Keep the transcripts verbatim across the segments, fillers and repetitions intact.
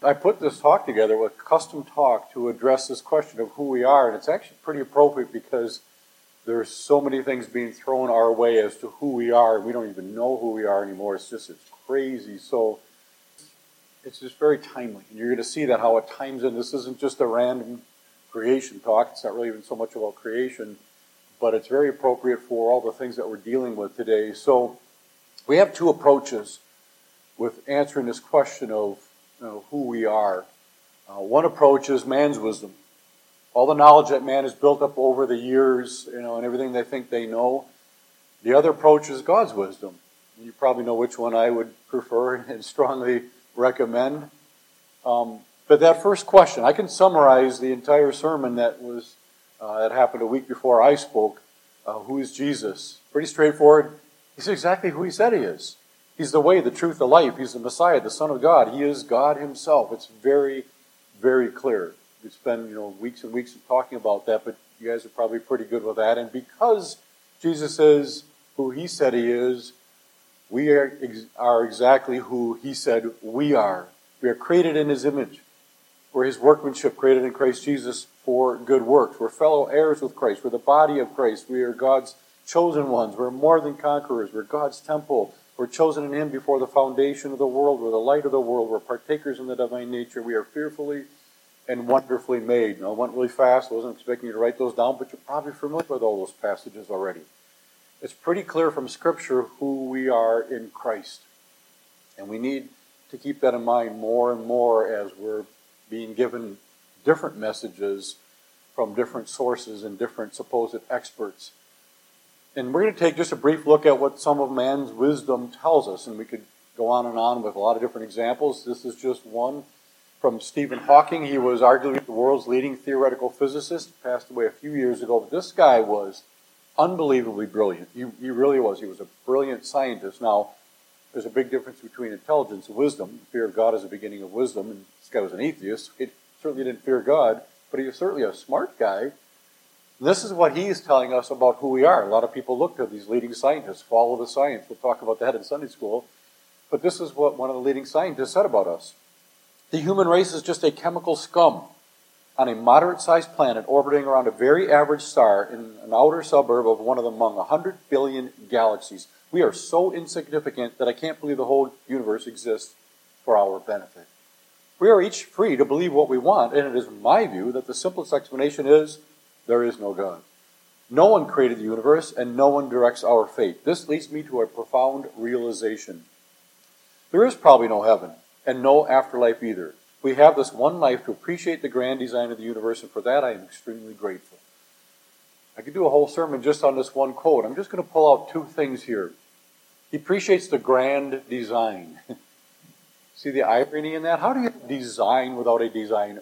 I put this talk together with custom talk to address this question of who we are, and it's actually pretty appropriate because there's so many things being thrown our way as to who we are, and we don't even know who we are anymore. It's just, it's crazy. So it's just very timely. And you're going to see that how it times in. This isn't just a random creation talk. It's not really even so much about creation, but it's very appropriate for all the things that we're dealing with today. So we have two approaches with answering this question of, you know, who we are. Uh, one approach is man's wisdom. All the knowledge that man has built up over the years, you know, and everything they think they know. The other approach is God's wisdom. You probably know which one I would prefer and strongly recommend. Um, but that first question, I can summarize the entire sermon that was uh, that happened a week before I spoke. Uh, who is Jesus? Pretty straightforward. He's exactly who he said he is. He's the way, the truth, the life. He's the Messiah, the Son of God. He is God himself. It's very, very clear. We spend, you know, weeks and weeks talking about that, but you guys are probably pretty good with that. And because Jesus is who he said he is, we are, ex- are exactly who he said we are. We are created in his image. We're his workmanship, created in Christ Jesus for good works. We're fellow heirs with Christ. We're the body of Christ. We are God's chosen ones. We're more than conquerors. We're God's temple. We're chosen in him before the foundation of the world. We're the light of the world. We're partakers in the divine nature. We are fearfully and wonderfully made. Now, I went really fast. I wasn't expecting you to write those down, but you're probably familiar with all those passages already. It's pretty clear from Scripture who we are in Christ. And we need to keep that in mind more and more as we're being given different messages from different sources and different supposed experts. And we're going to take just a brief look at what some of man's wisdom tells us. And we could go on and on with a lot of different examples. This is just one from Stephen Hawking. He was arguably the world's leading theoretical physicist. He passed away a few years ago. But this guy was unbelievably brilliant. He, he really was. He was a brilliant scientist. Now, there's a big difference between intelligence and wisdom. The fear of God is the beginning of wisdom. And this guy was an atheist. He certainly didn't fear God. But he was certainly a smart guy. This is what he's telling us about who we are. A lot of people look to these leading scientists, follow the science. We'll talk about that in Sunday school. But this is what one of the leading scientists said about us. The human race is just a chemical scum on a moderate-sized planet orbiting around a very average star in an outer suburb of one of them among one hundred billion galaxies. We are so insignificant that I can't believe the whole universe exists for our benefit. We are each free to believe what we want, and it is my view that the simplest explanation is there is no God. No one created the universe, and no one directs our fate. This leads me to a profound realization. There is probably no heaven, and no afterlife either. We have this one life to appreciate the grand design of the universe, and for that I am extremely grateful. I could do a whole sermon just on this one quote. I'm just going to pull out two things here. He appreciates the grand design. See the irony in that? How do you design without a designer?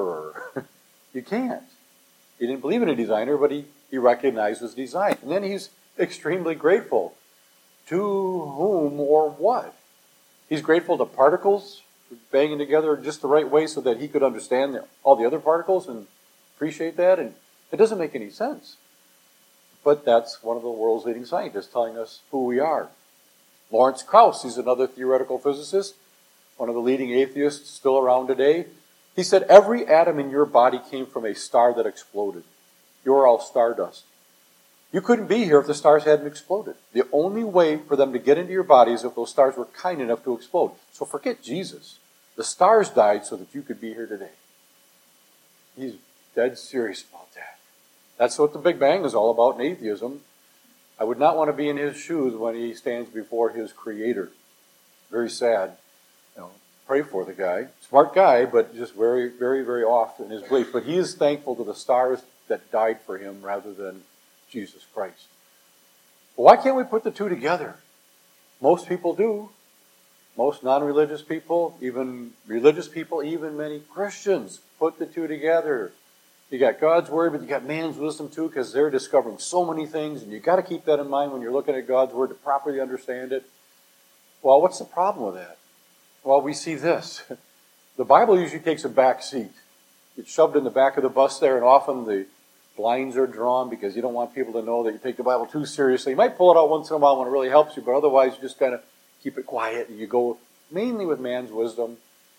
You can't. He didn't believe in a designer, but he, he recognizes design. And then he's extremely grateful. To whom or what? He's grateful to particles banging together just the right way so that he could understand the, all the other particles and appreciate that. And it doesn't make any sense. But that's one of the world's leading scientists telling us who we are. Lawrence Krauss, he's another theoretical physicist, one of the leading atheists still around today. He said, every atom in your body came from a star that exploded. You're all stardust. You couldn't be here if the stars hadn't exploded. The only way for them to get into your body is if those stars were kind enough to explode. So forget Jesus. The stars died so that you could be here today. He's dead serious about that. That's what the Big Bang is all about in atheism. I would not want to be in his shoes when he stands before his Creator. Very sad. You know, pray for the guy. Smart guy, but just very, very, very off in his belief. But he is thankful to the stars that died for him rather than Jesus Christ. Well, why can't we put the two together? Most people do. Most non-religious people, even religious people, even many Christians put the two together. You got God's Word, but you got man's wisdom too, because they're discovering so many things, and you've got to keep that in mind when you're looking at God's Word to properly understand it. Well, what's the problem with that? Well, we see this. The Bible usually takes a back seat. It's shoved in the back of the bus there, and often the blinds are drawn because you don't want people to know that you take the Bible too seriously. You might pull it out once in a while when it really helps you, but otherwise you just kind of keep it quiet and you go mainly with man's wisdom.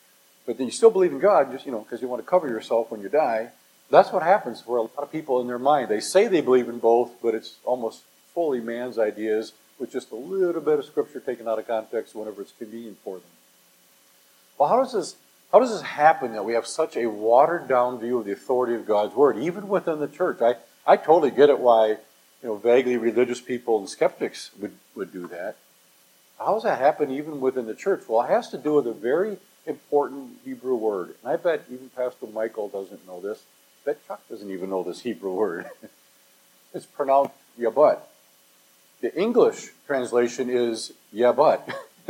but then you still believe in God, just, you know, because you want to cover yourself when you die. That's what happens for a lot of people in their mind. They say they believe in both, but it's almost fully man's ideas with just a little bit of Scripture taken out of context whenever it's convenient for them. Well, how does this how does this happen that we have such a watered-down view of the authority of God's Word, even within the church? I, I totally get it why, you know, vaguely religious people and skeptics would, would do that. How does that happen even within the church? Well, it has to do with a very important Hebrew word. And I bet even Pastor Michael doesn't know this. I bet Chuck doesn't even know this Hebrew word. It's pronounced yabut. The English translation is yabut.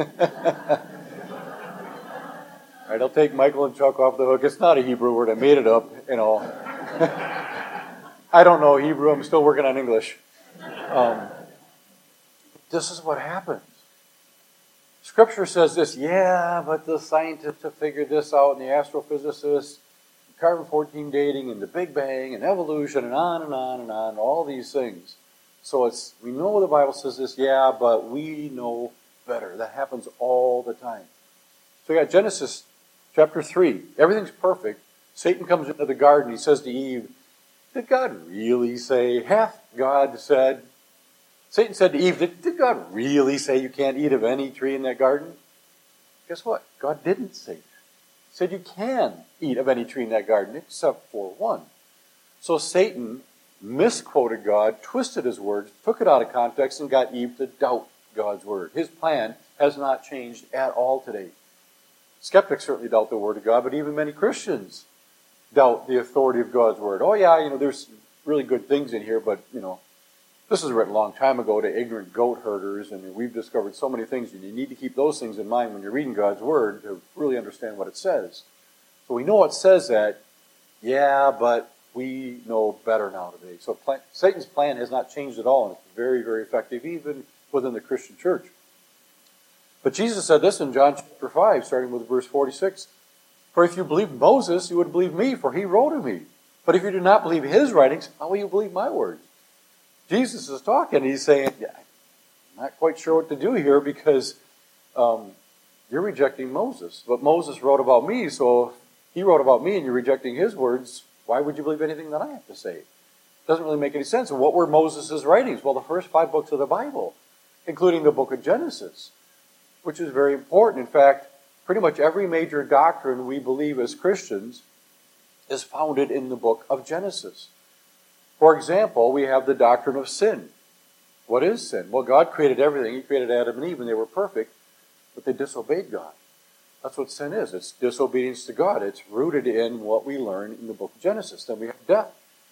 All right, I'll take Michael and Chuck off the hook. It's not a Hebrew word. I made it up, you know. I don't know Hebrew. I'm still working on English. Um, this is what happens. Scripture says this, yeah, but the scientists have figured this out, and the astrophysicists, carbon fourteen dating, and the Big Bang, and evolution, and on and on and on, all these things. So it's we know the Bible says this, yeah, but we know better. That happens all the time. So we got Genesis chapter three. Everything's perfect. Satan comes into the garden. He says to Eve, did God really say, hath God said? Satan said to Eve, did, did God really say you can't eat of any tree in that garden? Guess what? God didn't say that. He said you can eat of any tree in that garden except for one. So Satan misquoted God, twisted his words, took it out of context, and got Eve to doubt God's word. His plan has not changed at all today. Skeptics certainly doubt the word of God, but even many Christians doubt the authority of God's word. Oh yeah, you know, there's really good things in here, but, you know, this was written a long time ago to ignorant goat herders, and we've discovered so many things, and you need to keep those things in mind when you're reading God's word to really understand what it says. So we know it says that, yeah, but we know better now today. So plan, Satan's plan has not changed at all, and it's very, very effective, even within the Christian church. But Jesus said this in John chapter five, starting with verse forty-six. For if you believe Moses, you would believe me, for he wrote of me. But if you do not believe his writings, how will you believe my words? Jesus is talking, he's saying, yeah, I'm not quite sure what to do here because um, you're rejecting Moses. But Moses wrote about me, so if he wrote about me and you're rejecting his words, why would you believe anything that I have to say? It doesn't really make any sense. And what were Moses' writings? Well, the first five books of the Bible, including the book of Genesis, which is very important. In fact, pretty much every major doctrine we believe as Christians is founded in the book of Genesis. For example, we have the doctrine of sin. What is sin? Well, God created everything. He created Adam and Eve, and they were perfect, but they disobeyed God. That's what sin is. It's disobedience to God. It's rooted in what we learn in the book of Genesis. Then we have death.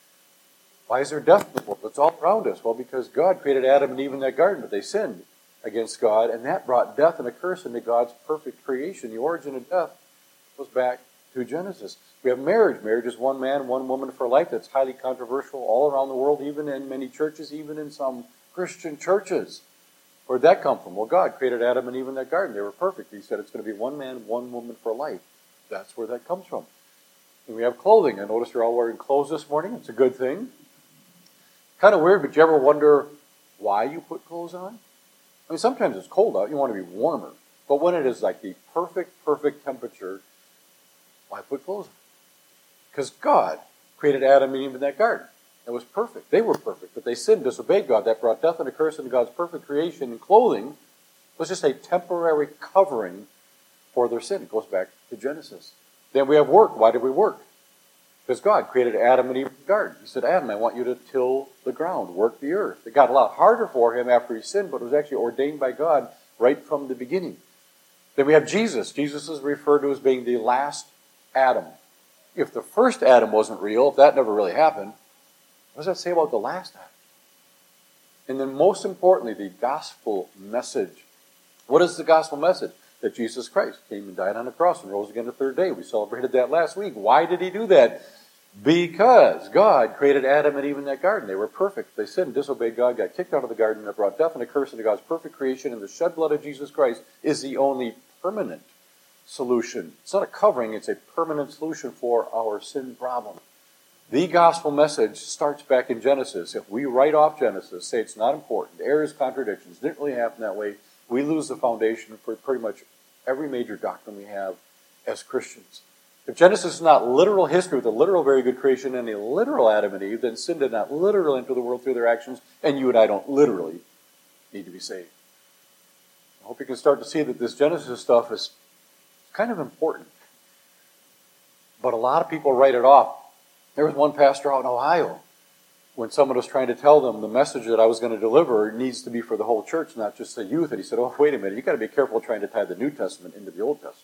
Why is there death in the world? It's all around us. Well, because God created Adam and Eve in that garden, but they sinned against God, and that brought death and a curse into God's perfect creation. The origin of death goes back to Genesis. We have marriage. Marriage is one man, one woman for life. That's highly controversial all around the world, even in many churches, even in some Christian churches. Where'd that come from? Well, God created Adam and Eve in that garden. They were perfect. He said it's going to be one man, one woman for life. That's where that comes from. And we have clothing. I notice you're all wearing clothes this morning. It's a good thing. Kind of weird, but do you ever wonder why you put clothes on? I mean, sometimes it's cold out. You want to be warmer. But when it is like the perfect, perfect temperature, why put clothes on? Because God created Adam and Eve in that garden. It was perfect. They were perfect, but they sinned, disobeyed God. That brought death and a curse into God's perfect creation. And clothing was just a temporary covering for their sin. It goes back to Genesis. Then we have work. Why did we work? Because God created Adam and Eve in the garden. He said, Adam, I want you to till the ground, work the earth. It got a lot harder for him after he sinned, but it was actually ordained by God right from the beginning. Then we have Jesus. Jesus is referred to as being the last Adam. If the first Adam wasn't real, if that never really happened, what does that say about the last Adam? And then most importantly, the gospel message. What is the gospel message? That Jesus Christ came and died on the cross and rose again the third day. We celebrated that last week. Why did he do that? Because God created Adam and Eve in that garden. They were perfect. They sinned, disobeyed God, got kicked out of the garden, that brought death and a curse into God's perfect creation, and the shed blood of Jesus Christ is the only permanent solution. It's not a covering, it's a permanent solution for our sin problem. The gospel message starts back in Genesis. If we write off Genesis, say it's not important, errors, contradictions, didn't really happen that way, we lose the foundation for pretty much every major doctrine we have as Christians. If Genesis is not literal history with a literal very good creation and a literal Adam and Eve, then sin did not literally enter the world through their actions, and you and I don't literally need to be saved. I hope you can start to see that this Genesis stuff is kind of important. But a lot of people write it off. There was one pastor out in Ohio, when someone was trying to tell them the message that I was going to deliver needs to be for the whole church, not just the youth. And he said, oh, wait a minute, you've got to be careful trying to tie the New Testament into the Old Testament.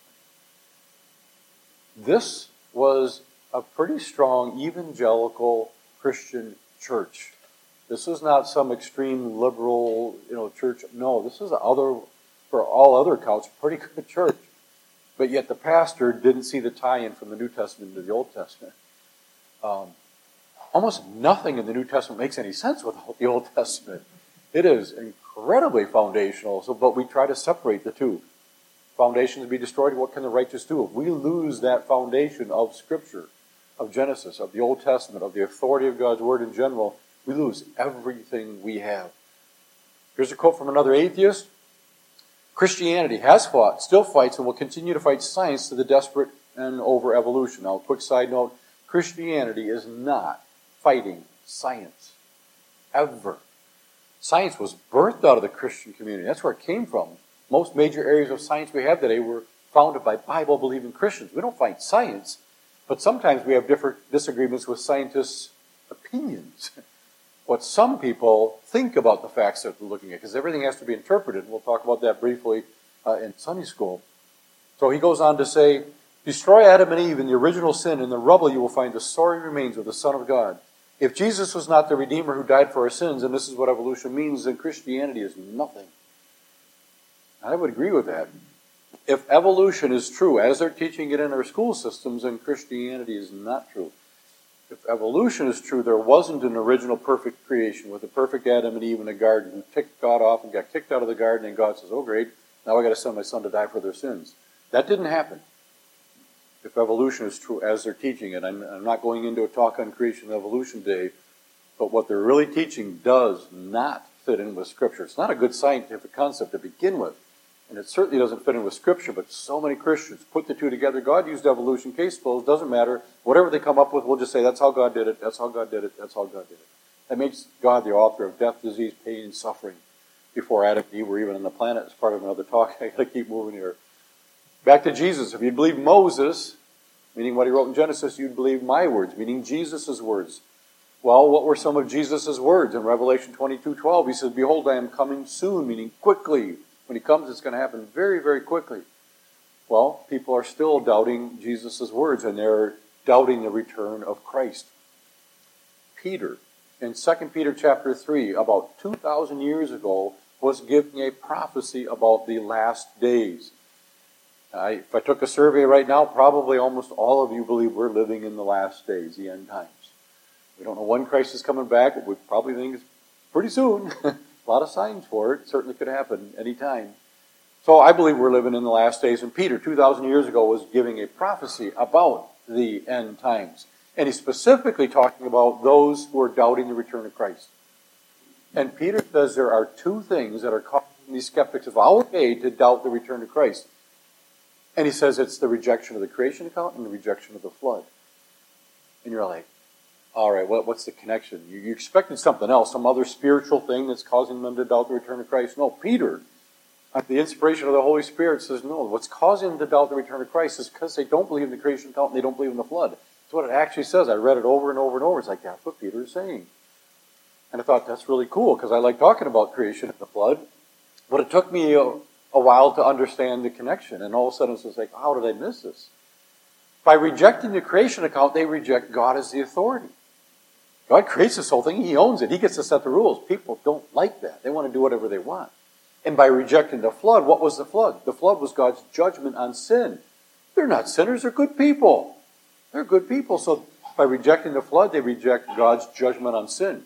This was a pretty strong evangelical Christian church. This was not some extreme liberal, you know, church. No, this was other, for all other accounts, a pretty good church. But yet the pastor didn't see the tie-in from the New Testament into the Old Testament. Um, almost nothing in the New Testament makes any sense without the Old Testament. It is incredibly foundational, so, but we try to separate the two. Foundations be destroyed, what can the righteous do? If we lose that foundation of Scripture, of Genesis, of the Old Testament, of the authority of God's Word in general, we lose everything we have. Here's a quote from another atheist. Christianity has fought, still fights, and will continue to fight science to the desperate and over evolution. Now, a quick side note, Christianity is not fighting science. Ever. Science was birthed out of the Christian community. That's where it came from. Most major areas of science we have today were founded by Bible-believing Christians. We don't fight science, but sometimes we have different disagreements with scientists' opinions. What some people think about the facts that they're looking at, because everything has to be interpreted. We'll talk about that briefly uh, in Sunday school. So he goes on to say, destroy Adam and Eve in the original sin. In the rubble you will find the sorry remains of the Son of God. If Jesus was not the Redeemer who died for our sins, and this is what evolution means, then Christianity is nothing. I would agree with that. If evolution is true, as they're teaching it in our school systems, then Christianity is not true. If evolution is true, there wasn't an original perfect creation with a perfect Adam and Eve in a garden who ticked God off and got kicked out of the garden, and God says, oh great, now I got to send my son to die for their sins. That didn't happen. If evolution is true as they're teaching it, I'm, I'm not going into a talk on creation and evolution today, but what they're really teaching does not fit in with Scripture. It's not a good scientific concept to begin with. And it certainly doesn't fit in with Scripture, but so many Christians put the two together. God used evolution, case closed, doesn't matter. Whatever they come up with, we'll just say, that's how God did it, that's how God did it, that's how God did it. That makes God the author of death, disease, pain, and suffering before Adam and Eve were even on the planet. It's part of another talk. I've got to keep moving here. Back to Jesus. If you believe Moses, meaning what he wrote in Genesis, you'd believe my words, meaning Jesus' words. Well, what were some of Jesus' words? In Revelation twenty-two twelve, he says, behold, I am coming soon, meaning quickly. When he comes, it's going to happen very, very quickly. Well, people are still doubting Jesus' words, and they're doubting the return of Christ. Peter, in Second Peter chapter three, about two thousand years ago, was giving a prophecy about the last days. I, if I took a survey right now, probably almost all of you believe we're living in the last days, the end times. We don't know when Christ is coming back, but we probably think it's pretty soon. A lot of signs for it. It certainly could happen any time. So I believe we're living in the last days. And Peter, two thousand years ago, was giving a prophecy about the end times. And he's specifically talking about those who are doubting the return of Christ. And Peter says there are two things that are causing these skeptics of our day to doubt the return of Christ. And he says it's the rejection of the creation account and the rejection of the flood. And you're like, all right, what, what's the connection? You, you expected something else, some other spiritual thing that's causing them to doubt the return of Christ. No, Peter, at the inspiration of the Holy Spirit, says, no, what's causing them to doubt the return of Christ is because they don't believe in the creation account and they don't believe in the flood. That's what it actually says. I read it over and over and over. It's like, that's what Peter is saying. And I thought, that's really cool, because I like talking about creation and the flood. But it took me a, a while to understand the connection. And all of a sudden, it's just like, how did I miss this? By rejecting the creation account, they reject God as the authority. God creates this whole thing. He owns it. He gets to set the rules. People don't like that. They want to do whatever they want. And by rejecting the flood, what was the flood? The flood was God's judgment on sin. They're not sinners. They're good people. They're good people. So by rejecting the flood, they reject God's judgment on sin.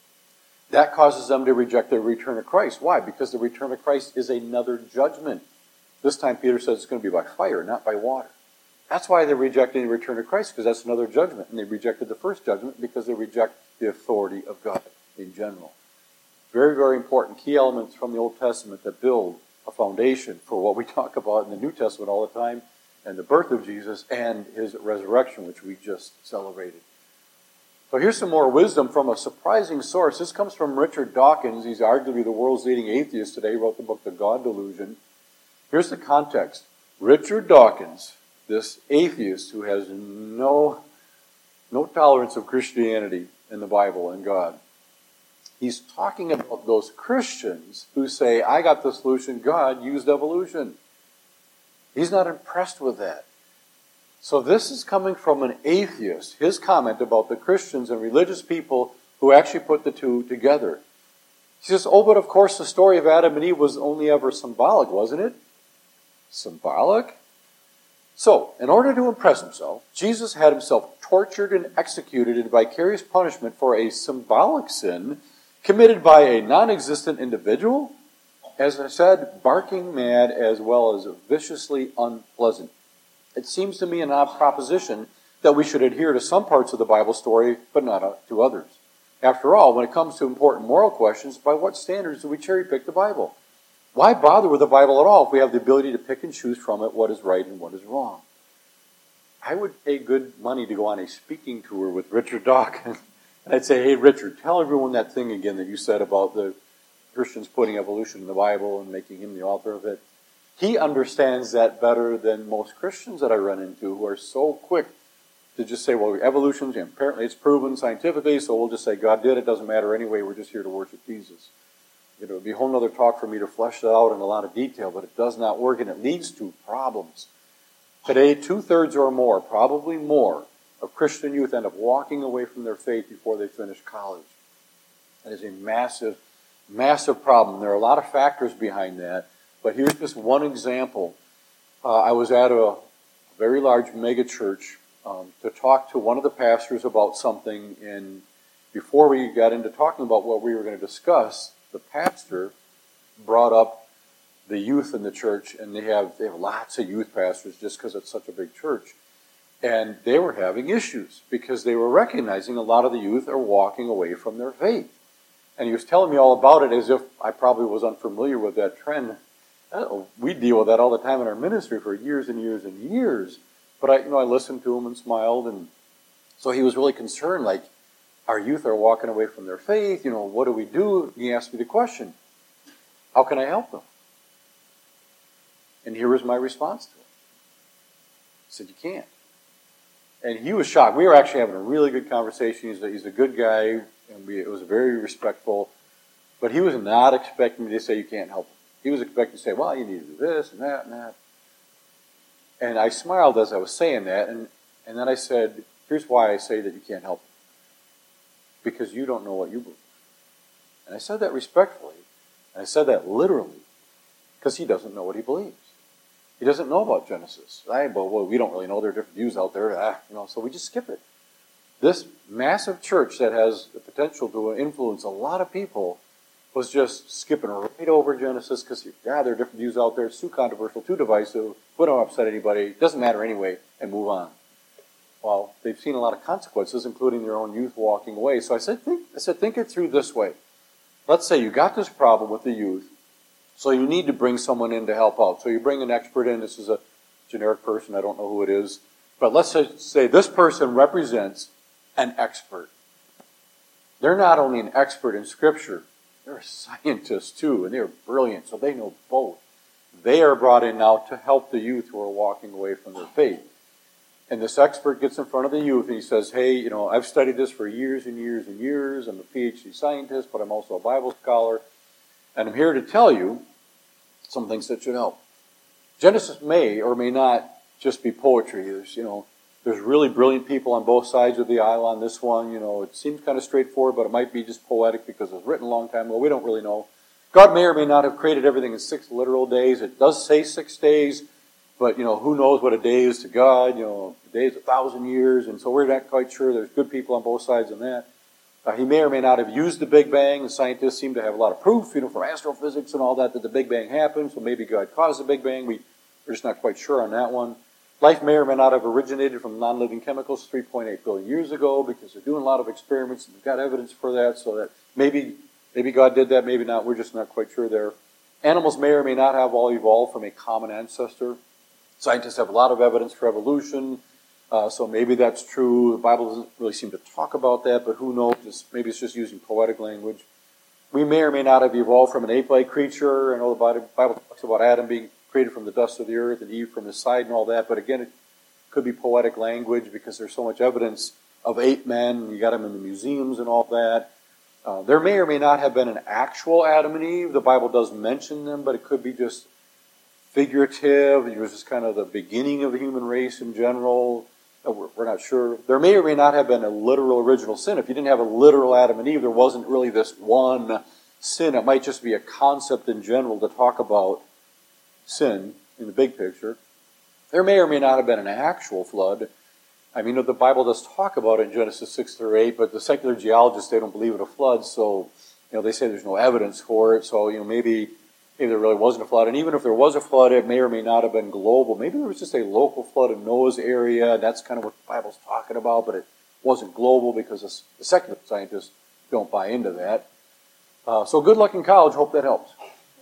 That causes them to reject the return of Christ. Why? Because the return of Christ is another judgment. This time Peter says it's going to be by fire, not by water. That's why they're rejecting the return of Christ, because that's another judgment. And they rejected the first judgment because they reject the authority of God in general. Very, very important key elements from the Old Testament that build a foundation for what we talk about in the New Testament all the time. and the birth of Jesus and his resurrection, which we just celebrated. So here's some more wisdom from a surprising source. This comes from Richard Dawkins. He's arguably the world's leading atheist today. He wrote the book, The God Delusion. Here's the context. Richard Dawkins, this atheist who has no, no tolerance of Christianity and the Bible and God, he's talking about those Christians who say, I got the solution, God used evolution. He's not impressed with that. So this is coming from an atheist, his comment about the Christians and religious people who actually put the two together. He says, oh, but of course the story of Adam and Eve was only ever symbolic, wasn't it? Symbolic? So, in order to impress himself, Jesus had himself tortured and executed in vicarious punishment for a symbolic sin committed by a non-existent individual, as I said, barking mad as well as viciously unpleasant. It seems to me an odd proposition that we should adhere to some parts of the Bible story, but not to others. After all, when it comes to important moral questions, by what standards do we cherry pick the Bible? Why bother with the Bible at all if we have the ability to pick and choose from it what is right and what is wrong? I would pay good money to go on a speaking tour with Richard Dawkins. And I'd say, hey, Richard, tell everyone that thing again that you said about the Christians putting evolution in the Bible and making him the author of it. He understands that better than most Christians that I run into who are so quick to just say, well, evolution, apparently it's proven scientifically, so we'll just say God did it, doesn't matter anyway, we're just here to worship Jesus. It would be a whole other talk for me to flesh that out in a lot of detail, but it does not work and it leads to problems. Today, two-thirds or more, probably more, of Christian youth end up walking away from their faith before they finish college. That is a massive, massive problem. There are a lot of factors behind that. But here's just one example. Uh, I was at a very large mega church um, to talk to one of the pastors about something, and before we got into talking about what we were going to discuss, the pastor brought up the youth in the church, and they have they have lots of youth pastors just because it's such a big church. And they were having issues because they were recognizing a lot of the youth are walking away from their faith. And he was telling me all about it as if I probably was unfamiliar with that trend. We deal with that all the time in our ministry for years and years and years. But I, you know, I listened to him and smiled, and so he was really concerned. Like, our youth are walking away from their faith. You know, what do we do? He asked me the question: how can I help them? And here was my response to him. I said, you can't. And he was shocked. We were actually having a really good conversation. He's a, he's a good guy, and we, it was very respectful. But he was not expecting me to say you can't help him. He was expecting to say, well, you need to do this and that and that. And I smiled as I was saying that, and, and then I said, here's why I say that you can't help him. Because you don't know what you believe. And I said that respectfully, and I said that literally, because he doesn't know what he believes. He doesn't know about Genesis. I, well, well, we don't really know. There are different views out there. Ah, you know, so we just skip it. This massive church that has the potential to influence a lot of people was just skipping right over Genesis because, yeah, there are different views out there. It's too controversial, too divisive. We don't upset anybody. It doesn't matter anyway, and move on. Well, they've seen a lot of consequences, including their own youth walking away. So I said, think, I said, think it through this way. Let's say you got this problem with the youth, so you need to bring someone in to help out. So you bring an expert in. This is a generic person. I don't know who it is. But let's say this person represents an expert. They're not only an expert in Scripture, they're a scientist too, and they're brilliant, so they know both. They are brought in now to help the youth who are walking away from their faith. And this expert gets in front of the youth and he says, hey, you know, I've studied this for years and years and years. I'm a PhD scientist, but I'm also a Bible scholar. And I'm here to tell you some things that should help. Genesis may or may not just be poetry. There's, you know, there's really brilliant people on both sides of the aisle on this one. You know, it seems kind of straightforward, but it might be just poetic because it was written a long time ago. We don't really know. God may or may not have created everything in six literal days. It does say six days, but, you know, who knows what a day is to God? You know, a day is a thousand years, and so we're not quite sure. There's good people on both sides in that. Uh, he may or may not have used the Big Bang. The scientists seem to have a lot of proof, you know, from astrophysics and all that, that the Big Bang happened, so maybe God caused the Big Bang. We, we're just not quite sure on that one. Life may or may not have originated from non-living chemicals three point eight billion years ago because they're doing a lot of experiments and we've got evidence for that, so that maybe maybe God did that, maybe not. We're just not quite sure there. Animals may or may not have all evolved from a common ancestor. Scientists have a lot of evidence for evolution, uh, so maybe that's true. The Bible doesn't really seem to talk about that, but who knows? It's, maybe it's just using poetic language. We may or may not have evolved from an ape-like creature. I know the Bible talks about Adam being created from the dust of the earth and Eve from his side and all that, but again, it could be poetic language because there's so much evidence of ape men. You got them in the museums and all that. Uh, there may or may not have been an actual Adam and Eve. The Bible does mention them, but it could be just figurative. It was just kind of the beginning of the human race in general. We're, we're not sure. There may or may not have been a literal original sin. If you didn't have a literal Adam and Eve, there wasn't really this one sin. It might just be a concept in general to talk about sin in the big picture. There may or may not have been an actual flood. I mean, the Bible does talk about it in Genesis six through eight, but the secular geologists, they don't believe in a flood, so you know they say there's no evidence for it. So you know maybe maybe there really wasn't a flood, and even if there was a flood, it may or may not have been global. Maybe there was just a local flood in Noah's area, and that's kind of what the Bible's talking about, but it wasn't global because the secular scientists don't buy into that. Uh, so good luck in college. Hope that helps.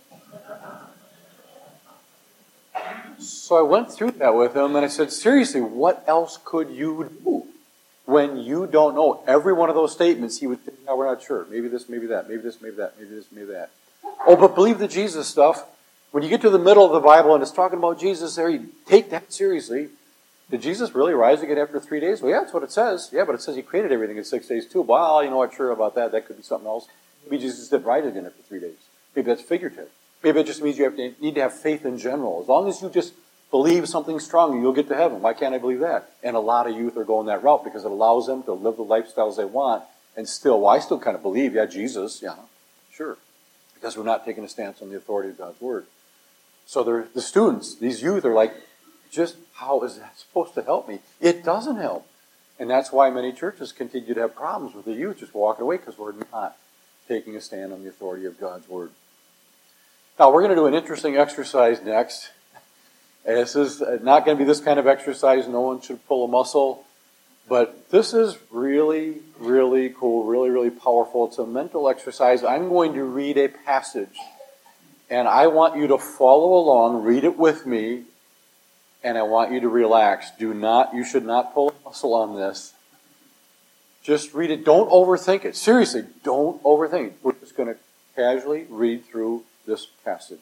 So I went through that with him, and I said, seriously, what else could you do when you don't know every one of those statements? He would think, no, we're not sure. Maybe this, maybe that, maybe this, maybe that, maybe this, maybe that. Oh, but believe the Jesus stuff. When you get to the middle of the Bible and it's talking about Jesus there, you take that seriously. Did Jesus really rise again after three days? Well, yeah, that's what it says. Yeah, but it says he created everything in six days too. Well, you know what, sure about that. That could be something else. Maybe Jesus didn't rise again after three days. Maybe that's figurative. Maybe it just means you have to, need to have faith in general. As long as you just believe something strong, you'll get to heaven. Why can't I believe that? And a lot of youth are going that route because it allows them to live the lifestyles they want and still, well, I still kind of believe, yeah, Jesus, yeah, sure. Because we're not taking a stance on the authority of God's Word. So they're, the students, these youth are like, just how is that supposed to help me? It doesn't help. And that's why many churches continue to have problems with the youth just walking away because we're not taking a stand on the authority of God's Word. Now, we're going to do an interesting exercise next. And this is not going to be this kind of exercise. No one should pull a muscle. But this is really, really cool, really, really powerful. It's a mental exercise. I'm going to read a passage. And I want you to follow along, read it with me, and I want you to relax. Do not, you should not pull a muscle on this. Just read it. Don't overthink it. Seriously, don't overthink it. We're just going to casually read through this passage.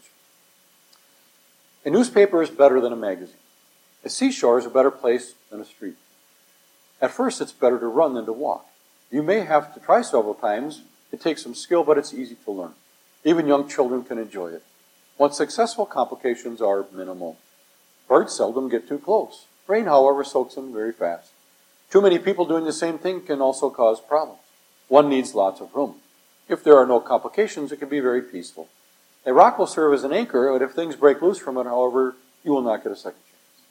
A newspaper is better than a magazine. A seashore is a better place than a street. At first, it's better to run than to walk. You may have to try several times. It takes some skill, but it's easy to learn. Even young children can enjoy it. Once successful, complications are minimal. Birds seldom get too close. Rain, however, soaks them very fast. Too many people doing the same thing can also cause problems. One needs lots of room. If there are no complications, it can be very peaceful. A rock will serve as an anchor, but if things break loose from it, however, you will not get a second chance.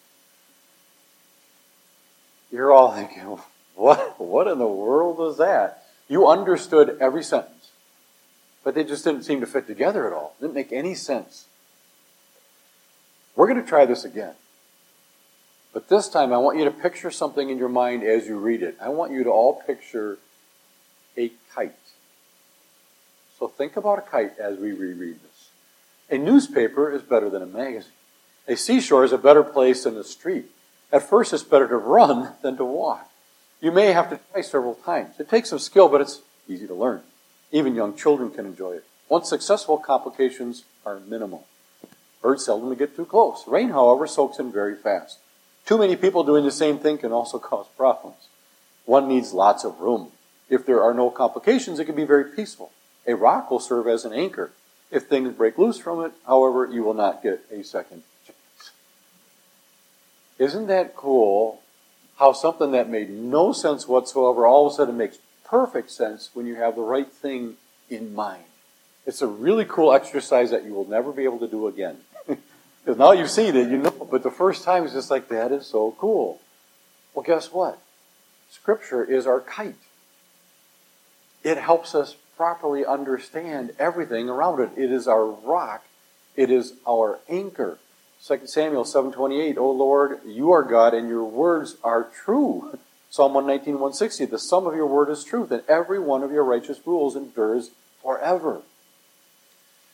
You're all thinking, what, what in the world is that? You understood every sentence, but they just didn't seem to fit together at all. It didn't make any sense. We're going to try this again. But this time, I want you to picture something in your mind as you read it. I want you to all picture a kite. So think about a kite as we reread this. A newspaper is better than a magazine. A seashore is a better place than a street. At first, it's better to run than to walk. You may have to try several times. It takes some skill, but it's easy to learn. Even young children can enjoy it. Once successful, complications are minimal. Birds seldom get too close. Rain, however, soaks in very fast. Too many people doing the same thing can also cause problems. One needs lots of room. If there are no complications, it can be very peaceful. A rock will serve as an anchor. If things break loose from it, however, you will not get a second chance. Isn't that cool how something that made no sense whatsoever all of a sudden makes perfect sense when you have the right thing in mind? It's a really cool exercise that you will never be able to do again. Because now you've seen it, you know, but the first time it's just like, that is so cool. Well, guess what? Scripture is our kite. It helps us properly understand everything around it. It is our rock. It is our anchor. Second Samuel seven twenty-eight, O Lord, you are God, and your words are true. Psalm one nineteen, one sixty, the sum of your word is truth, and every one of your righteous rules endures forever.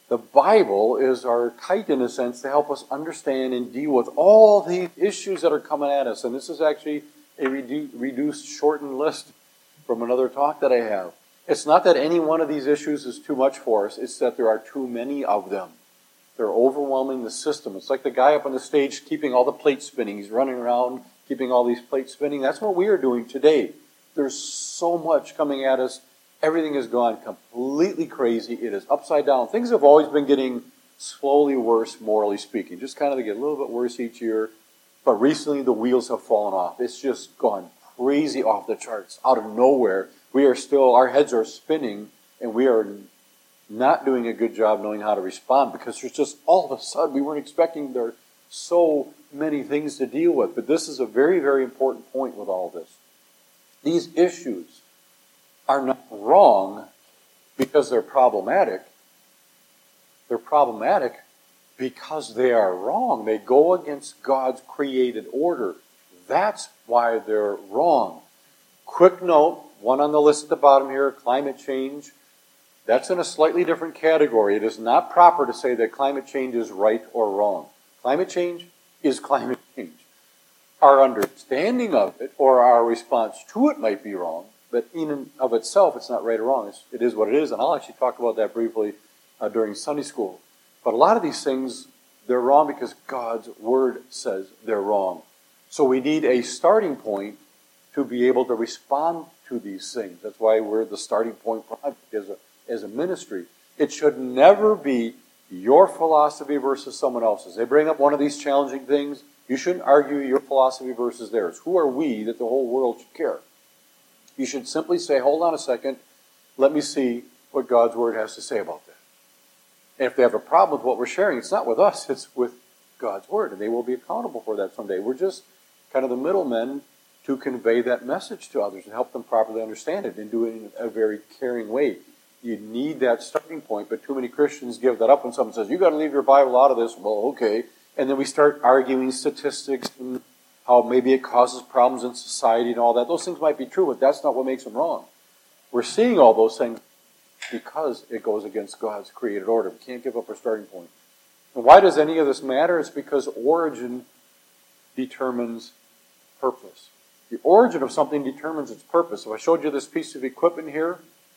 The Bible is our kite, in a sense, to help us understand and deal with all the issues that are coming at us. And this is actually a redu- reduced, shortened list from another talk that I have. It's not that any one of these issues is too much for us. It's that there are too many of them. They're overwhelming the system. It's like the guy up on the stage keeping all the plates spinning. He's running around keeping all these plates spinning. That's what we are doing today. There's so much coming at us. Everything has gone completely crazy. It is upside down. Things have always been getting slowly worse, morally speaking. Just kind of they get a little bit worse each year. But recently the wheels have fallen off. It's just gone crazy off the charts. Out of nowhere, we are still, our heads are spinning, and we are not doing a good job knowing how to respond, because there's just all of a sudden, we weren't expecting there are so many things to deal with. But this is a very, very important point with all this. These issues are not wrong because they're problematic. They're problematic because they are wrong. They go against God's created order. That's why they're wrong. Quick note, one on the list at the bottom here, climate change. That's in a slightly different category. It is not proper to say that climate change is right or wrong. Climate change is climate change. Our understanding of it or our response to it might be wrong, but in and of itself, it's not right or wrong. It's, it is what it is, and I'll actually talk about that briefly uh, during Sunday school. But a lot of these things, they're wrong because God's Word says they're wrong. So we need a starting point to be able to respond to these things. That's why we're the starting point project as a, as a ministry. It should never be your philosophy versus someone else's. They bring up one of these challenging things. You shouldn't argue your philosophy versus theirs. Who are we that the whole world should care? You should simply say, hold on a second, let me see what God's Word has to say about that. And if they have a problem with what we're sharing, it's not with us, it's with God's Word, and they will be accountable for that someday. We're just kind of the middlemen to convey that message to others and help them properly understand it and do it in a very caring way. You need that starting point, but too many Christians give that up when someone says, you've got to leave your Bible out of this. Well, okay. And then we start arguing statistics and how maybe it causes problems in society and all that. Those things might be true, but that's not what makes them wrong. We're seeing all those things because it goes against God's created order. We can't give up our starting point. And why does any of this matter? It's because origin determines purpose. The origin of something determines its purpose. If I showed you this piece of equipment here,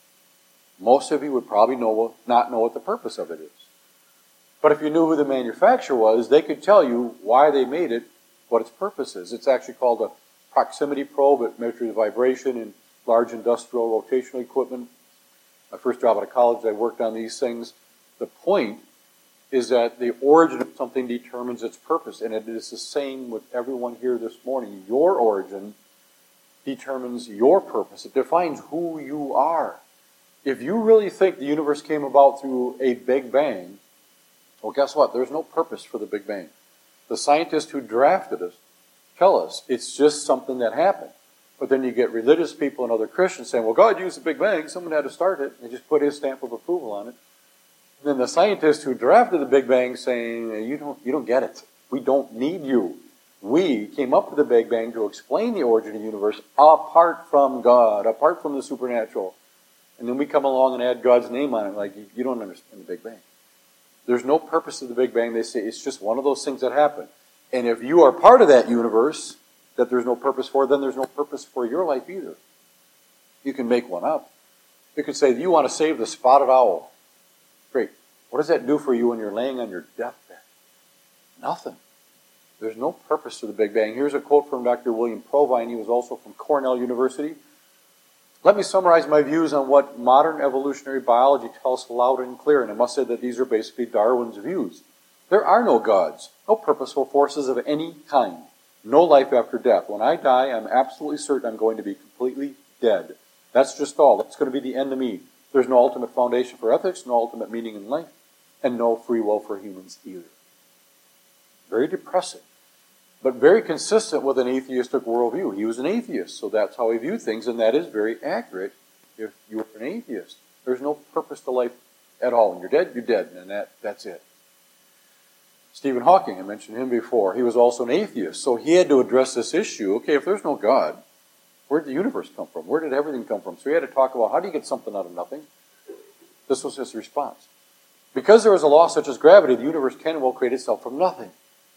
most of you would probably know, not know what the purpose of it is. But if you knew who the manufacturer was, they could tell you why they made it, what its purpose is. It's actually called a proximity probe. It measures vibration in large industrial rotational equipment. My first job out of college, I worked on these things. The point is that the origin of something determines its purpose, and it is the same with everyone here this morning. Your origin determines your purpose. It defines who you are. If you really think the universe came about through a Big Bang, well, guess what? There's no purpose for the Big Bang. The scientists who drafted us tell us it's just something that happened. But then you get religious people and other Christians saying, well, God used the Big Bang. Someone had to start it. They just put his stamp of approval on it. And then the scientists who drafted the Big Bang saying, you don't, you don't get it. We don't need you. We came up with the Big Bang to explain the origin of the universe apart from God, apart from the supernatural. And then we come along and add God's name on it, like, you don't understand the Big Bang. There's no purpose to the Big Bang. They say it's just one of those things that happen. And if you are part of that universe that there's no purpose for, then there's no purpose for your life either. You can make one up. You could say, you want to save the spotted owl. Great. What does that do for you when you're laying on your deathbed? Nothing. There's no purpose to the Big Bang. Here's a quote from Doctor William Provine. He was also from Cornell University. Let me summarize my views on what modern evolutionary biology tells us loud and clear, and I must say that these are basically Darwin's views. There are no gods, no purposeful forces of any kind, no life after death. When I die, I'm absolutely certain I'm going to be completely dead. That's just all. That's going to be the end of me. There's no ultimate foundation for ethics, no ultimate meaning in life, and no free will for humans either. Very depressing, but very consistent with an atheistic worldview. He was an atheist, so that's how he viewed things, and that is very accurate if you were an atheist. There's no purpose to life at all. When you're dead, you're dead, and that, that's it. Stephen Hawking, I mentioned him before, he was also an atheist, so he had to address this issue. Okay, if there's no God, where did the universe come from? Where did everything come from? So he had to talk about how do you get something out of nothing? This was his response. Because there is a law such as gravity, the universe can and will create itself from nothing.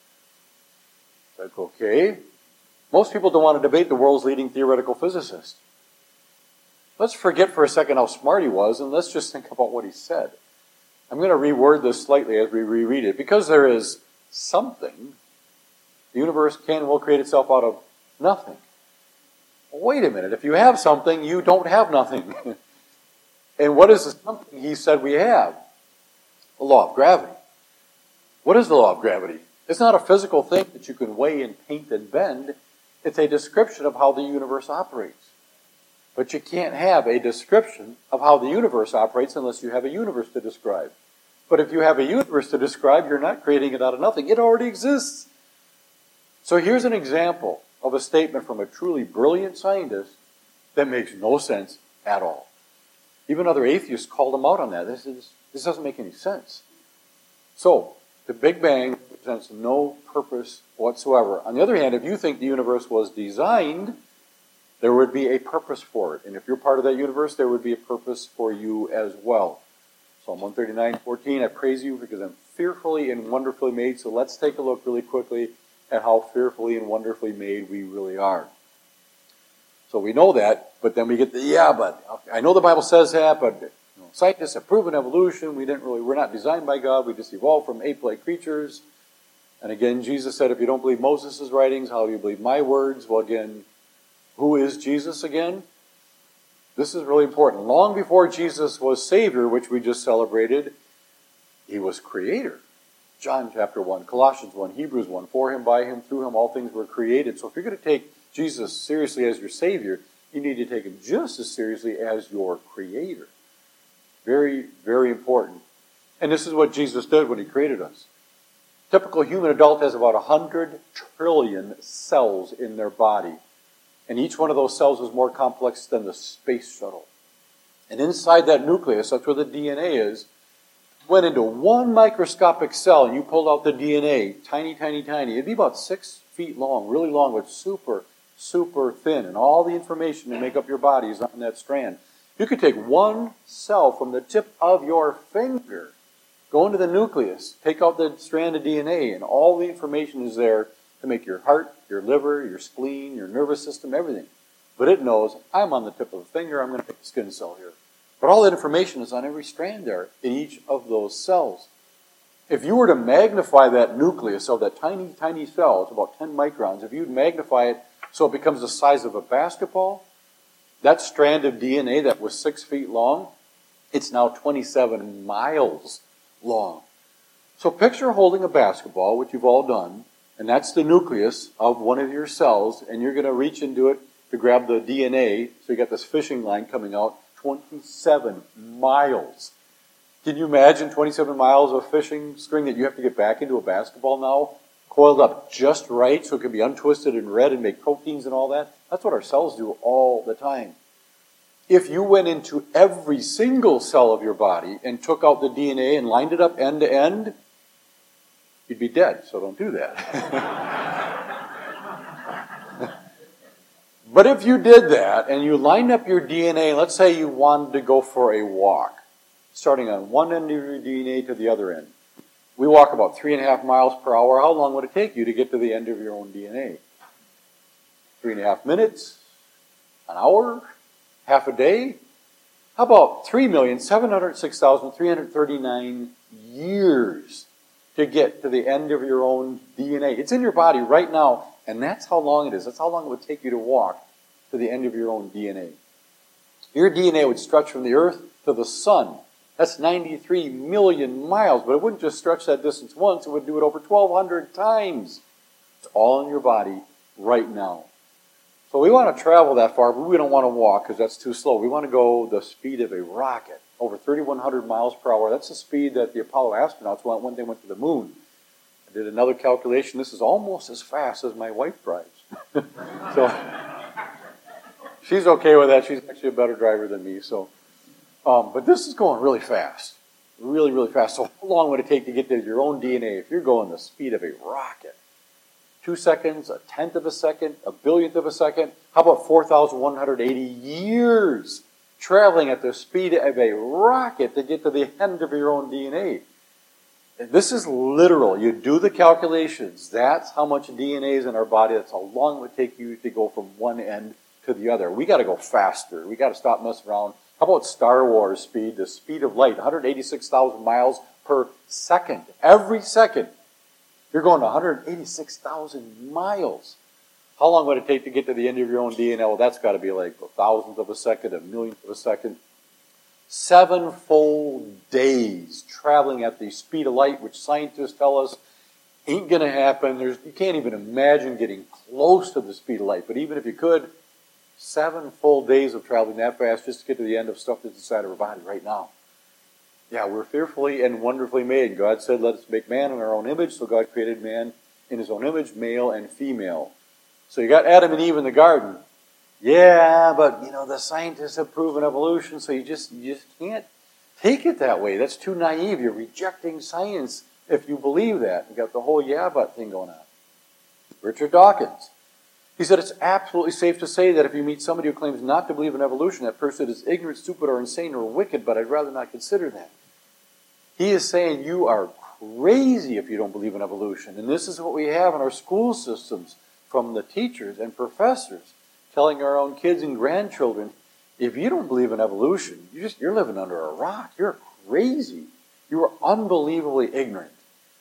Like, okay. Most people don't want to debate the world's leading theoretical physicist. Let's forget for a second how smart he was, and let's just think about what he said. I'm going to reword this slightly as we reread it. Because there is something, the universe can and will create itself out of nothing. Well, wait a minute. If you have something, you don't have nothing. And what is the something he said we have? The law of gravity. What is the law of gravity? It's not a physical thing that you can weigh and paint and bend. It's a description of how the universe operates. But you can't have a description of how the universe operates unless you have a universe to describe. But if you have a universe to describe, you're not creating it out of nothing. It already exists. So here's an example of a statement from a truly brilliant scientist that makes no sense at all. Even other atheists called him out on that. This, is, this doesn't make any sense. So, the Big Bang presents no purpose whatsoever. On the other hand, if you think the universe was designed, there would be a purpose for it. And if you're part of that universe, there would be a purpose for you as well. Psalm one thirty-nine, fourteen, I praise you because I'm fearfully and wonderfully made. So let's take a look really quickly at how fearfully and wonderfully made we really are. So we know that, but then we get the, yeah, but I know the Bible says that, but you know, scientists have proven evolution. We didn't really, we're not designed by God. We just evolved from ape-like creatures. And again, Jesus said, if you don't believe Moses' writings, how do you believe my words? Well, again, who is Jesus again? This is really important. Long before Jesus was Savior, which we just celebrated, he was Creator. John chapter one, Colossians one, Hebrews one, for him, by him, through him, all things were created. So if you're going to take Jesus seriously as your Savior, you need to take him just as seriously as your Creator. Very, very important. And this is what Jesus did when he created us. Typical human adult has about one hundred trillion cells in their body. And each one of those cells is more complex than the space shuttle. And inside that nucleus, that's where the D N A is, went into one microscopic cell and you pulled out the D N A, tiny, tiny, tiny. It'd be about six feet long, really long, but super, super thin. And all the information to make up your body is on that strand. You could take one cell from the tip of your finger, go into the nucleus, take out the strand of D N A, and all the information is there to make your heart, your liver, your spleen, your nervous system, everything. But it knows, I'm on the tip of the finger, I'm going to take a skin cell here. But all that information is on every strand there in each of those cells. If you were to magnify that nucleus of that tiny, tiny cell, it's about ten microns, if you'd magnify it so it becomes the size of a basketball, that strand of D N A that was six feet long, it's now twenty-seven miles long. So picture holding a basketball, which you've all done, and that's the nucleus of one of your cells, and you're going to reach into it to grab the D N A, so you got this fishing line coming out, twenty-seven miles. Can you imagine twenty-seven miles of fishing string that you have to get back into a basketball now? Coiled up just right so it can be untwisted and red and make proteins and all that? That's what our cells do all the time. If you went into every single cell of your body and took out the D N A and lined it up end to end, you'd be dead, so don't do that. But if you did that and you lined up your D N A, let's say you wanted to go for a walk, starting on one end of your D N A to the other end. We walk about three and a half miles per hour. How long would it take you to get to the end of your own D N A? Three and a half minutes? An hour? Half a day? How about three million seven hundred six thousand three hundred thirty-nine years to get to the end of your own D N A? It's in your body right now, and that's how long it is. That's how long it would take you to walk to the end of your own D N A. Your D N A would stretch from the earth to the sun. That's ninety-three million miles, but it wouldn't just stretch that distance once, it would do it over twelve hundred times. It's all in your body right now. So we want to travel that far, but we don't want to walk because that's too slow. We want to go the speed of a rocket, over thirty-one hundred miles per hour. That's the speed that the Apollo astronauts went when they went to the moon. I did another calculation. This is almost as fast as my wife drives. So she's okay with that. She's actually a better driver than me. So, um, but this is going really fast, really, really fast. So how long would it take to get to your own D N A if you're going the speed of a rocket? Two seconds, a tenth of a second, a billionth of a second. How about four thousand one hundred eighty years traveling at the speed of a rocket to get to the end of your own D N A? This is literal. You do the calculations. That's how much D N A is in our body. That's how long it would take you to go from one end to the other. We got to go faster. We got to stop messing around. How about Star Wars speed? The speed of light, one hundred eighty-six thousand miles per second. Every second, you're going one hundred eighty-six thousand miles. How long would it take to get to the end of your own D N A? Well, that's got to be like a thousandth of a second, a millionth of a second. Seven full days traveling at the speed of light, which scientists tell us ain't going to happen. There's, you can't even imagine getting close to the speed of light. But even if you could, seven full days of traveling that fast just to get to the end of stuff that's inside of our body right now. Yeah, we're fearfully and wonderfully made. God said, let us make man in our own image. So God created man in his own image, male and female. So you got Adam and Eve in the garden. Yeah, but, you know, the scientists have proven evolution, so you just, you just can't take it that way. That's too naive. You're rejecting science if you believe that. You got the whole yeah, but thing going on. Richard Dawkins. He said it's absolutely safe to say that if you meet somebody who claims not to believe in evolution, that person is ignorant, stupid, or insane, or wicked, but I'd rather not consider that. He is saying you are crazy if you don't believe in evolution. And this is what we have in our school systems from the teachers and professors telling our own kids and grandchildren, if you don't believe in evolution, you just, you're living under a rock. You're crazy. You are unbelievably ignorant.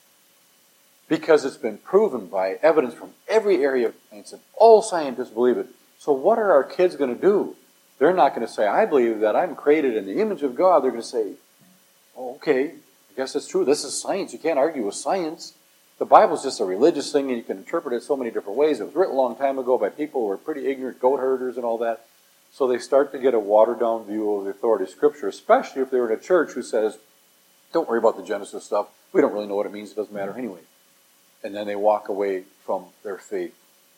Because it's been proven by evidence from every area of science, and all scientists believe it. So what are our kids going to do? They're not going to say, I believe that I'm created in the image of God. They're going to say, oh, okay, I guess that's true. This is science. You can't argue with science. The Bible's just a religious thing, and you can interpret it so many different ways. It was written a long time ago by people who were pretty ignorant goat herders and all that. So they start to get a watered-down view of the authority of Scripture, especially if they were in a church who says, don't worry about the Genesis stuff. We don't really know what it means. It doesn't matter anyway. And then they walk away from their faith.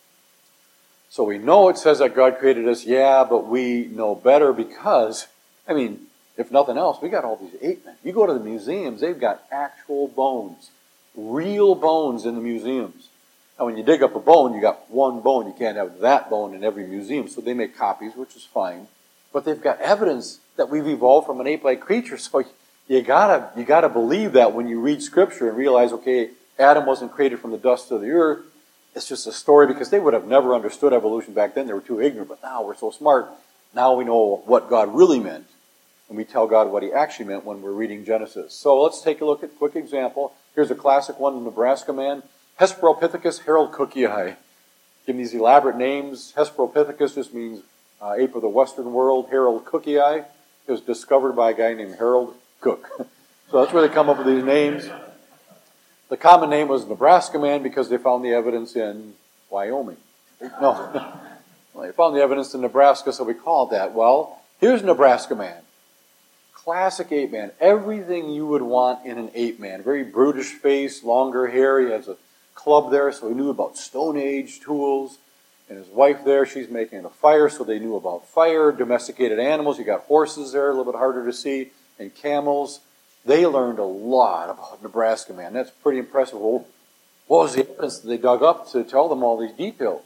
So we know it says that God created us, yeah, but we know better because, I mean, if nothing else, we got all these ape men. You go to the museums, they've got actual bones. Real bones in the museums. Now, when you dig up a bone, you got one bone. You can't have that bone in every museum. So they make copies, which is fine. But they've got evidence that we've evolved from an ape-like creature. So you gotta, you gotta believe that when you read Scripture and realize, okay, Adam wasn't created from the dust of the earth. It's just a story because they would have never understood evolution back then. They were too ignorant. But now we're so smart. Now we know what God really meant. And we tell God what he actually meant when we're reading Genesis. So let's take a look at a quick example. Here's a classic one, the Nebraska man. Hesperopithecus haroldcookii. Give these elaborate names. Hesperopithecus just means uh, ape of the western world. Haroldcookii. It was discovered by a guy named Harold Cook. So that's where they come up with these names. The common name was Nebraska man because they found the evidence in Wyoming. No, well, they found the evidence in Nebraska, so we call it that. Well, here's Nebraska man. Classic ape man. Everything you would want in an ape man. Very brutish face, longer hair. He has a club there, so he knew about Stone Age tools. And his wife there, she's making a fire, so they knew about fire. Domesticated animals. You got horses there, a little bit harder to see, and camels. They learned a lot about Nebraska man. That's pretty impressive. Well, what was the evidence that they dug up to tell them all these details?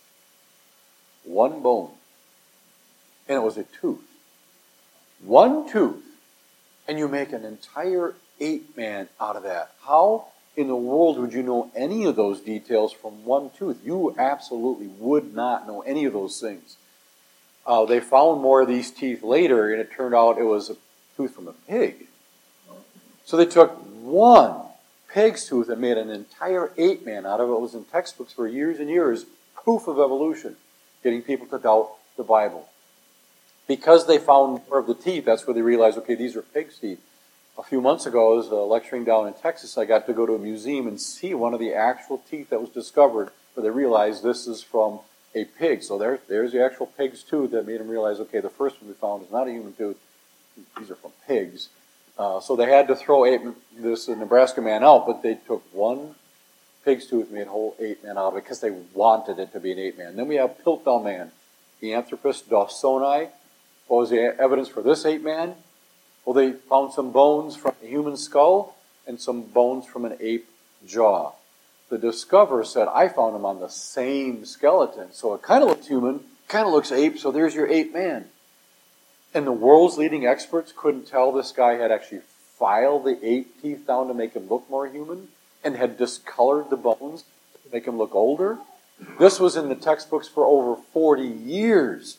One bone. And it was a tooth. One tooth. And you make an entire ape man out of that. How in the world would you know any of those details from one tooth? You absolutely would not know any of those things. Uh, they found more of these teeth later, and it turned out it was a tooth from a pig. So they took one pig's tooth and made an entire ape man out of it. It was in textbooks for years and years. Proof of evolution. Getting people to doubt the Bible. Because they found more of the teeth, that's where they realized, okay, these are pig's teeth. A few months ago, I was uh, lecturing down in Texas. I got to go to a museum and see one of the actual teeth that was discovered, where they realized this is from a pig. So there, there's the actual pig's tooth that made them realize, okay, the first one we found is not a human tooth. These are from pigs. Uh, so they had to throw ape, this uh, Nebraska man out, but they took one pig's tooth and made a whole ape man out of it because they wanted it to be an ape man. Then we have Piltdown man, the Anthropus dawsoni. What was the evidence for this ape man? Well, they found some bones from a human skull and some bones from an ape jaw. The discoverer said, I found them on the same skeleton. So it kind of looks human, kind of looks ape, so there's your ape man. And the world's leading experts couldn't tell this guy had actually filed the ape teeth down to make him look more human and had discolored the bones to make him look older. This was in the textbooks for over forty years.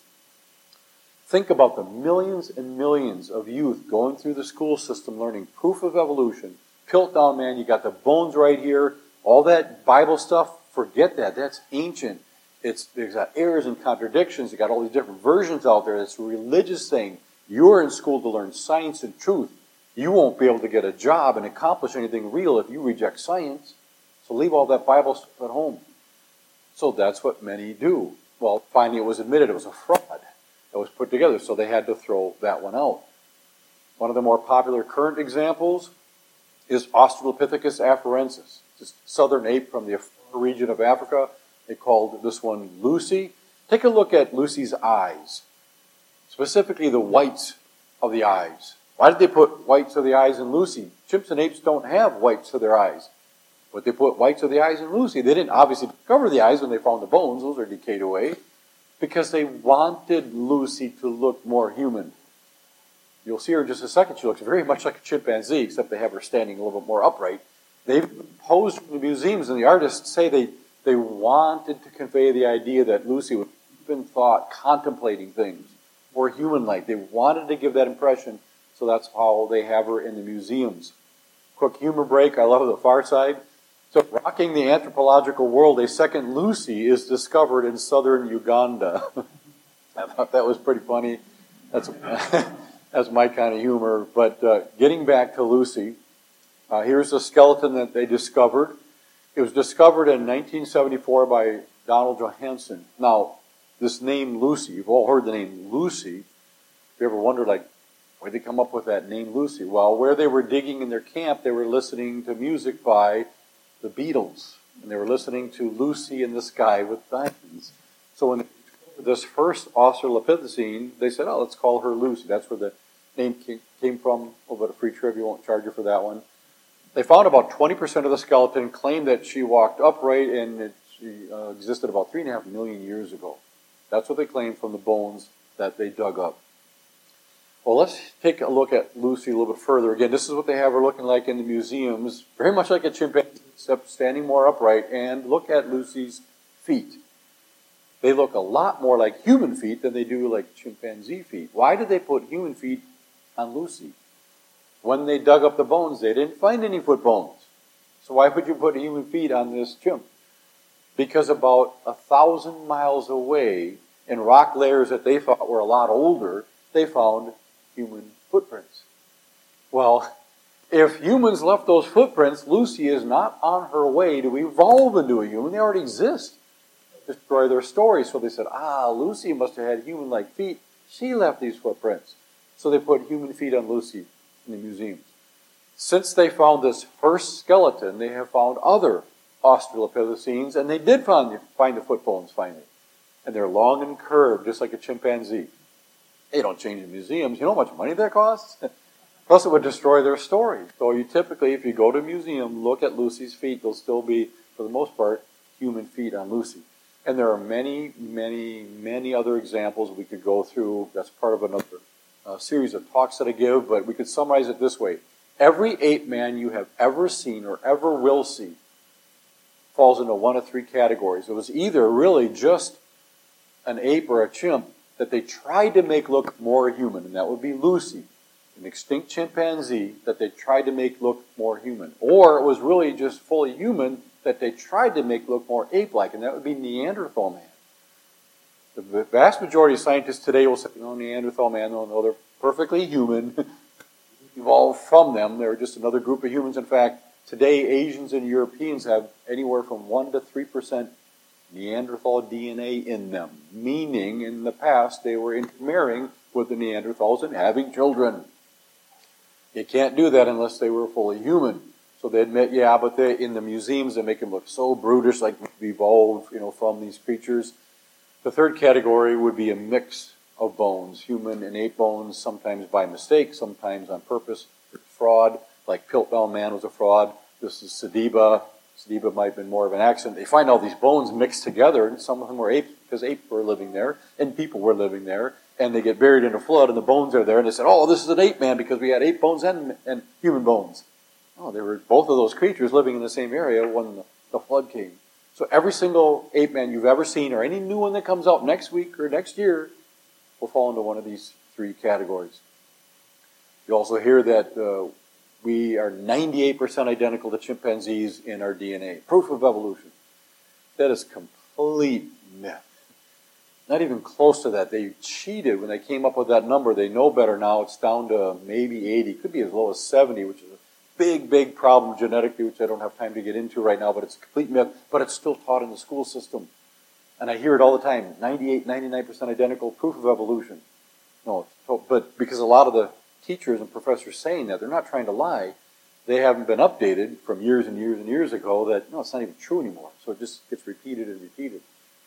Think about the millions and millions of youth going through the school system learning proof of evolution. Piltdown Man, you got the bones right here. All that Bible stuff, forget that. That's ancient. It's, there's got errors and contradictions. You got all these different versions out there. It's a religious thing. You're in school to learn science and truth. You won't be able to get a job and accomplish anything real if you reject science. So leave all that Bible stuff at home. So that's what many do. Well, finally it was admitted it was a fraud that was put together, so they had to throw that one out. One of the more popular current examples is Australopithecus afarensis. This southern ape from the region of Africa. They called this one Lucy. Take a look at Lucy's eyes, specifically the whites of the eyes. Why did they put whites of the eyes in Lucy? Chimps and apes don't have whites of their eyes. But they put whites of the eyes in Lucy. They didn't obviously discover the eyes when they found the bones. Those are decayed away. Because they wanted Lucy to look more human. You'll see her in just a second. She looks very much like a chimpanzee, except they have her standing a little bit more upright. They've posed in the museums, and the artists say they, they wanted to convey the idea that Lucy was even thought, contemplating things, more human-like. They wanted to give that impression, so that's how they have her in the museums. Quick humor break. I love The Far Side. So, rocking the anthropological world, a second Lucy is discovered in southern Uganda. I thought that was pretty funny. That's, that's my kind of humor. But uh, getting back to Lucy, uh, here's a skeleton that they discovered. It was discovered in nineteen seventy-four by Donald Johanson. Now, this name Lucy, you've all heard the name Lucy. If you ever wondered, like, where did they come up with that name Lucy? Well, where they were digging in their camp, they were listening to music by the Beatles, and they were listening to Lucy in the Sky with Diamonds. So when this first Australopithecine, they said, oh, let's call her Lucy. That's where the name came from. A little bit of free trivia, won't charge you for that one. They found about twenty percent of the skeleton, claimed that she walked upright, and it, she uh, existed about three and a half million years ago. That's what they claimed from the bones that they dug up. Well, let's take a look at Lucy a little bit further. Again, this is what they have her looking like in the museums. Very much like a chimpanzee, except standing more upright. And look at Lucy's feet. They look a lot more like human feet than they do like chimpanzee feet. Why did they put human feet on Lucy? When they dug up the bones, they didn't find any foot bones. So why would you put human feet on this chimp? Because about a thousand miles away, in rock layers that they thought were a lot older, they found human footprints. Well, if humans left those footprints, Lucy is not on her way to evolve into a human. They already exist. Destroy their story. So they said, ah, Lucy must have had human-like feet. She left these footprints. So they put human feet on Lucy in the museums. Since they found this first skeleton, they have found other Australopithecines, and they did find the, find the foot bones finally. And they're long and curved, just like a chimpanzee. They don't change in museums. You know how much money that costs? Plus, it would destroy their story. So you typically, if you go to a museum, look at Lucy's feet. They'll still be, for the most part, human feet on Lucy. And there are many, many, many other examples we could go through. That's part of another uh, series of talks that I give, but we could summarize it this way. Every ape man you have ever seen or ever will see falls into one of three categories. It was either really just an ape or a chimp that they tried to make look more human, and that would be Lucy, an extinct chimpanzee that they tried to make look more human. Or it was really just fully human that they tried to make look more ape-like, and that would be Neanderthal man. The vast majority of scientists today will say, no, Neanderthal man, no, no, they're perfectly human, evolved from them. They're just another group of humans. In fact, today Asians and Europeans have anywhere from one to three percent Neanderthal D N A in them, meaning in the past they were intermarrying with the Neanderthals and having children. You can't do that unless they were fully human. So they admit, yeah, but they, in the museums they make them look so brutish, like we've evolved, you know, from these creatures. The third category would be a mix of bones, human and ape bones, sometimes by mistake, sometimes on purpose. Fraud, like Piltdown Man was a fraud. This is Sediba. Sediba might have been more of an accident. They find all these bones mixed together, and some of them were apes because apes were living there, and people were living there, and they get buried in a flood, and the bones are there, and they said, oh, this is an ape man because we had ape bones and, and human bones. Oh, they were both of those creatures living in the same area when the, the flood came. So every single ape man you've ever seen, or any new one that comes out next week or next year, will fall into one of these three categories. You also hear that uh, we are ninety-eight percent identical to chimpanzees in our D N A. Proof of evolution. That is complete myth. Not even close to that. They cheated when they came up with that number. They know better now. It's down to maybe eighty. Could be as low as seventy, which is a big, big problem genetically, which I don't have time to get into right now, but it's a complete myth. But it's still taught in the school system. And I hear it all the time. ninety-eight, ninety-nine percent identical, proof of evolution. No, but because a lot of the teachers and professors saying that, they're not trying to lie. They haven't been updated from years and years and years ago that, no, it's not even true anymore. So it just gets repeated and repeated.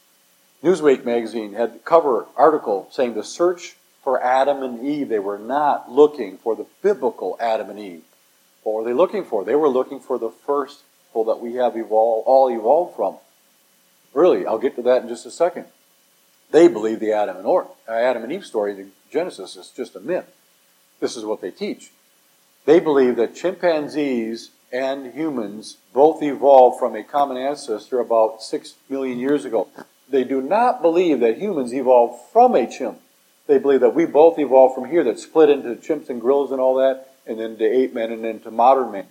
Newsweek magazine had a cover article saying the search for Adam and Eve, they were not looking for the biblical Adam and Eve. What were they looking for? They were looking for the first people that we have evolved, all evolved from. Really, I'll get to that in just a second. They believe the Adam and, or, uh, Adam and Eve story, the Genesis, is just a myth. This is what they teach. They believe that chimpanzees and humans both evolved from a common ancestor about six million years ago. They do not believe that humans evolved from a chimp. They believe that we both evolved from here, that split into chimps and gorillas and all that, and then to ape men and then to modern man.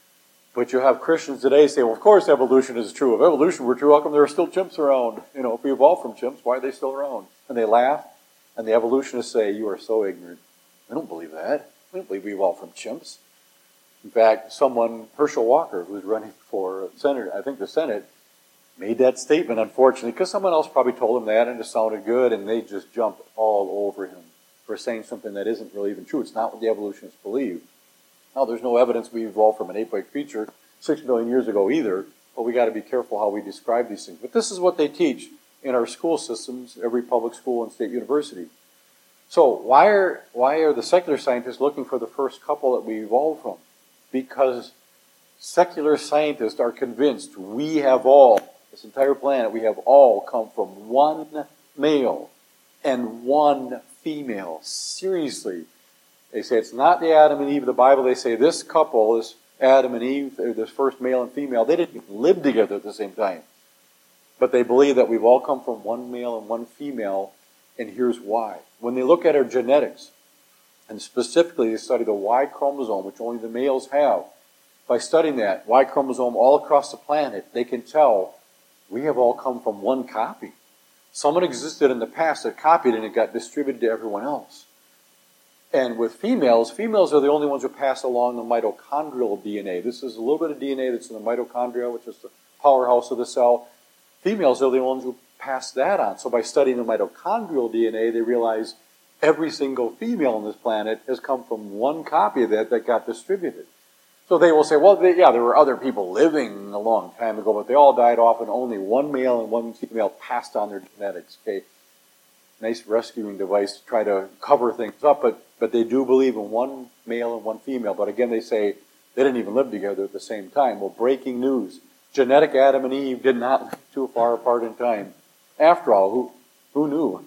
But you have Christians today say, well, of course evolution is true. If evolution were true, how come there are still chimps around? You know, if we evolved from chimps, why are they still around? And they laugh, and the evolutionists say, you are so ignorant. We don't believe that. We don't believe we evolved from chimps. In fact, someone, Herschel Walker, who's running for Senate, I think the Senate, made that statement, unfortunately, because someone else probably told him that and it sounded good, and they just jumped all over him for saying something that isn't really even true. It's not what the evolutionists believe. Now, there's no evidence we evolved from an ape-like creature six million years ago either, but we got to be careful how we describe these things. But this is what they teach in our school systems, every public school and state university. So why are, why are the secular scientists looking for the first couple that we evolved from? Because secular scientists are convinced we have all, this entire planet, we have all come from one male and one female. Seriously. They say it's not the Adam and Eve of the Bible. They say this couple, this Adam and Eve, this first male and female, they didn't even live together at the same time. But they believe that we've all come from one male and one female, and here's why. When they look at our genetics, and specifically they study the Y chromosome, which only the males have, by studying that Y chromosome all across the planet, they can tell we have all come from one copy. Someone existed in the past that copied and it got distributed to everyone else. And with females, females are the only ones who pass along the mitochondrial D N A. This is a little bit of D N A that's in the mitochondria, which is the powerhouse of the cell. Females are the ones who pass that on. So by studying the mitochondrial D N A, they realize every single female on this planet has come from one copy of that that got distributed. So they will say, well, they, yeah, there were other people living a long time ago, but they all died off and only one male and one female passed on their genetics. Okay, nice rescuing device to try to cover things up, but, but they do believe in one male and one female. But again, they say they didn't even live together at the same time. Well, breaking news. Genetic Adam and Eve did not live too far apart in time. After all, who, who knew?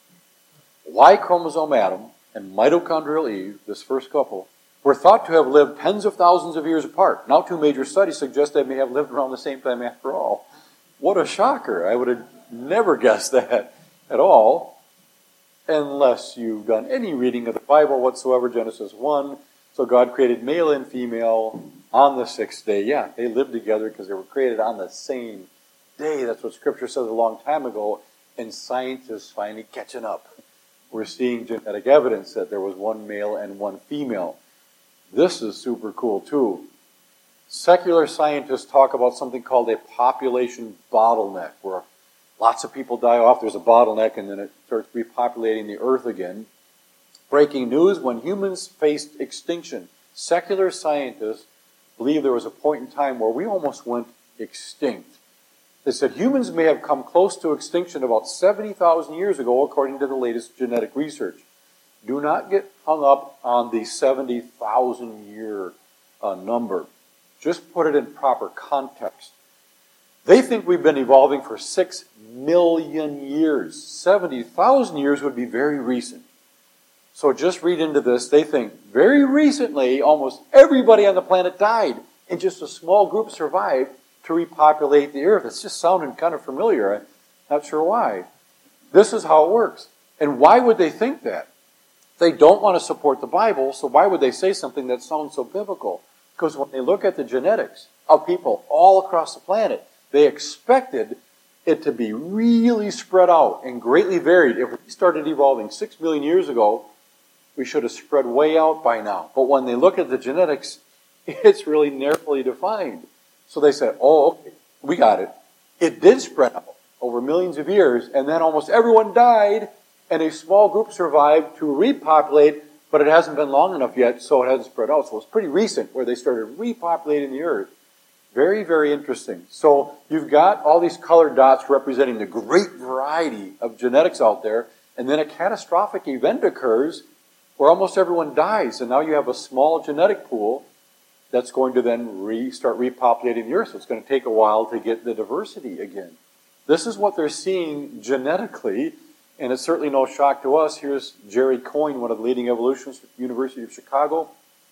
Y chromosome Adam and mitochondrial Eve, this first couple, were thought to have lived tens of thousands of years apart. Now two major studies suggest they may have lived around the same time after all. What a shocker. I would have never guessed that at all, unless you've done any reading of the Bible whatsoever, Genesis one. So God created male and female on the sixth day. Yeah, they lived together because they were created on the same day. That's what Scripture says a long time ago, and science is finally catching up. We're seeing genetic evidence that there was one male and one female. This is super cool, too. Secular scientists talk about something called a population bottleneck, where lots of people die off, there's a bottleneck, and then it starts repopulating the earth again. Breaking news, when humans faced extinction, secular scientists believe there was a point in time where we almost went extinct. They said humans may have come close to extinction about seventy thousand years ago, according to the latest genetic research. Do not get hung up on the seventy thousand year uh, number. Just put it in proper context. They think we've been evolving for six million years. seventy thousand years would be very recent. So just read into this. They think very recently almost everybody on the planet died and just a small group survived to repopulate the earth. It's just sounding kind of familiar. I'm not sure why. This is how it works. And why would they think that? They don't want to support the Bible, so why would they say something that sounds so biblical? Because when they look at the genetics of people all across the planet, they expected it to be really spread out and greatly varied. If we started evolving six million years ago, we should have spread way out by now. But when they look at the genetics, it's really narrowly defined. So they said, oh, okay, we got it. It did spread out over millions of years, and then almost everyone died, and a small group survived to repopulate, but it hasn't been long enough yet, so it hasn't spread out. So it's pretty recent where they started repopulating the earth. Very, very interesting. So you've got all these colored dots representing the great variety of genetics out there, and then a catastrophic event occurs where almost everyone dies, and now you have a small genetic pool that's going to then re- start repopulating the earth. So it's going to take a while to get the diversity again. This is what they're seeing genetically, and it's certainly no shock to us. Here's Jerry Coyne, one of the leading evolutionists at the University of Chicago.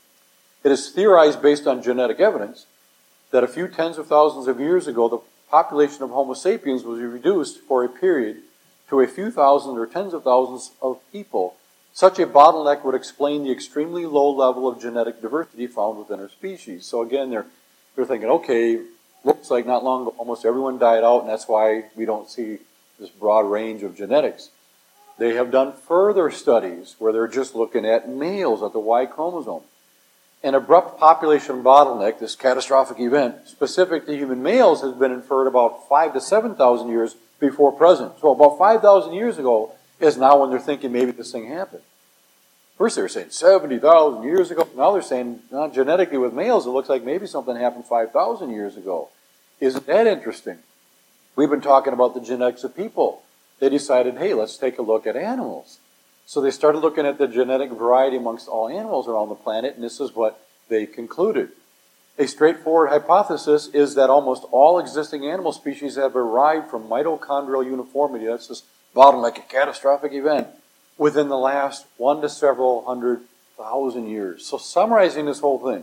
It is theorized based on genetic evidence that a few tens of thousands of years ago, the population of Homo sapiens was reduced for a period to a few thousand or tens of thousands of people. Such a bottleneck would explain the extremely low level of genetic diversity found within our species. So again, they're, they're thinking, okay, looks like not long ago almost everyone died out, and that's why we don't see this broad range of genetics. They have done further studies where they're just looking at males, at the Y chromosome. An abrupt population bottleneck, this catastrophic event, specific to human males, has been inferred about five to seven thousand years before present. So about five thousand years ago is now when they're thinking maybe this thing happened. First they were saying seventy thousand years ago. Now they're saying, no, genetically with males, it looks like maybe something happened five thousand years ago. Isn't that interesting? We've been talking about the genetics of people. They decided, hey, let's take a look at animals. So they started looking at the genetic variety amongst all animals around the planet, and this is what they concluded. A straightforward hypothesis is that almost all existing animal species have arrived from mitochondrial uniformity. That's this bottleneck, a catastrophic event, within the last one to several hundred thousand years. So summarizing this whole thing,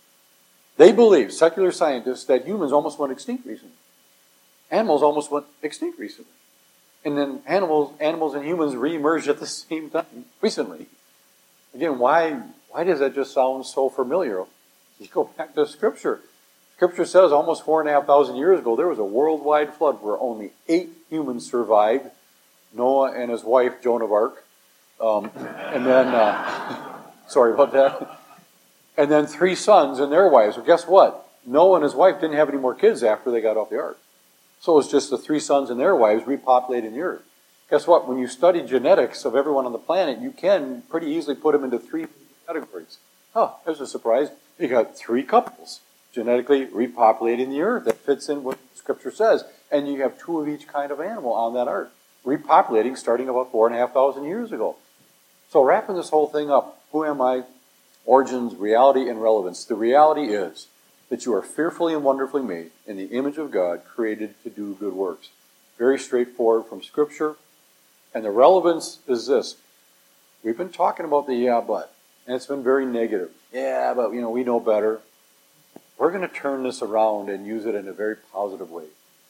they believe, secular scientists, that humans almost went extinct recently. Animals almost went extinct recently. And then animals, animals and humans re-emerged at the same time recently. Again, why, why does that just sound so familiar? You go back to Scripture. Scripture says almost four and a half thousand years ago, there was a worldwide flood where only eight humans survived. Noah and his wife, Joan of Arc. Um, and then, uh, sorry about that. And then three sons and their wives. Well, guess what? Noah and his wife didn't have any more kids after they got off the ark. So it was just the three sons and their wives repopulating the earth. Guess what? When you study genetics of everyone on the planet, you can pretty easily put them into three categories. Oh, there's a surprise. You got three couples genetically repopulating the earth. That fits in what Scripture says. And you have two of each kind of animal on that ark, repopulating starting about four and a half thousand years ago. So wrapping this whole thing up, who am I? Origins, reality, and relevance. The reality is that you are fearfully and wonderfully made in the image of God, created to do good works. Very straightforward from Scripture. And the relevance is this. We've been talking about the yeah, but, and it's been very negative. Yeah, but, you know, we know better. We're going to turn this around and use it in a very positive way.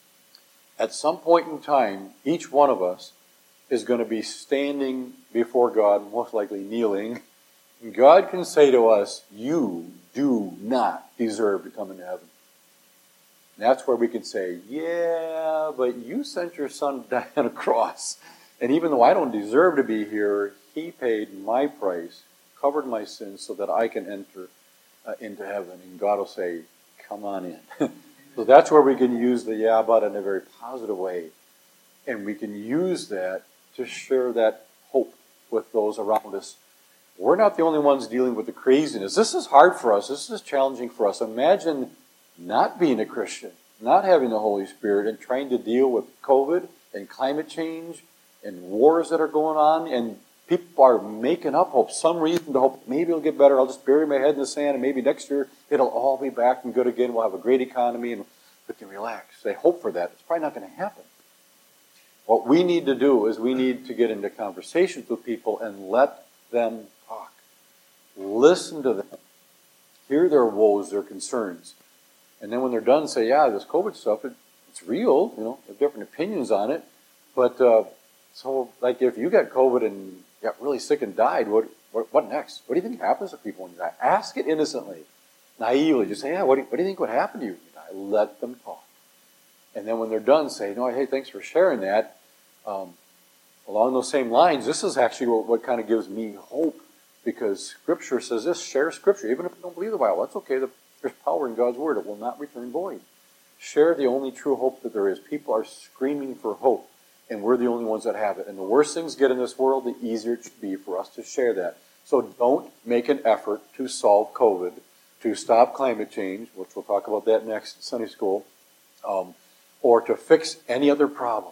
At some point in time, each one of us is going to be standing before God, most likely kneeling. And God can say to us, you do not deserve to come into heaven. And that's where we can say, yeah, but you sent your son to die on a cross. And even though I don't deserve to be here, he paid my price, covered my sins so that I can enter uh, into heaven. And God will say, come on in. So that's where we can use the yeah, but in a very positive way. And we can use that to share that hope with those around us. We're not the only ones dealing with the craziness. This is hard for us. This is challenging for us. Imagine not being a Christian, not having the Holy Spirit, and trying to deal with COVID and climate change and wars that are going on, and people are making up hope, some reason to hope maybe it'll get better. I'll just bury my head in the sand, and maybe next year it'll all be back and good again. We'll have a great economy, and we can relax. They hope for that. It's probably not going to happen. What we need to do is we need to get into conversations with people and let them talk. Listen to them. Hear their woes, their concerns. And then when they're done, say, yeah, this COVID stuff, it, it's real. You know, they have different opinions on it. But, uh, so, like, if you got COVID and got really sick and died, what, what, what next? What do you think happens to people when you die? Ask it innocently, naively. Just say, yeah, what do you, what do you think would happen to you when you die? Let them talk. And then when they're done, say, no, hey, thanks for sharing that. Um, along those same lines, this is actually what, what kind of gives me hope, because Scripture says this, share Scripture. Even if you don't believe the Bible, that's okay. There's power in God's Word. It will not return void. Share the only true hope that there is. People are screaming for hope, and we're the only ones that have it. And the worse things get in this world, the easier it should be for us to share that. So don't make an effort to solve COVID, to stop climate change, which we'll talk about that next in Sunday school, um, or to fix any other problem.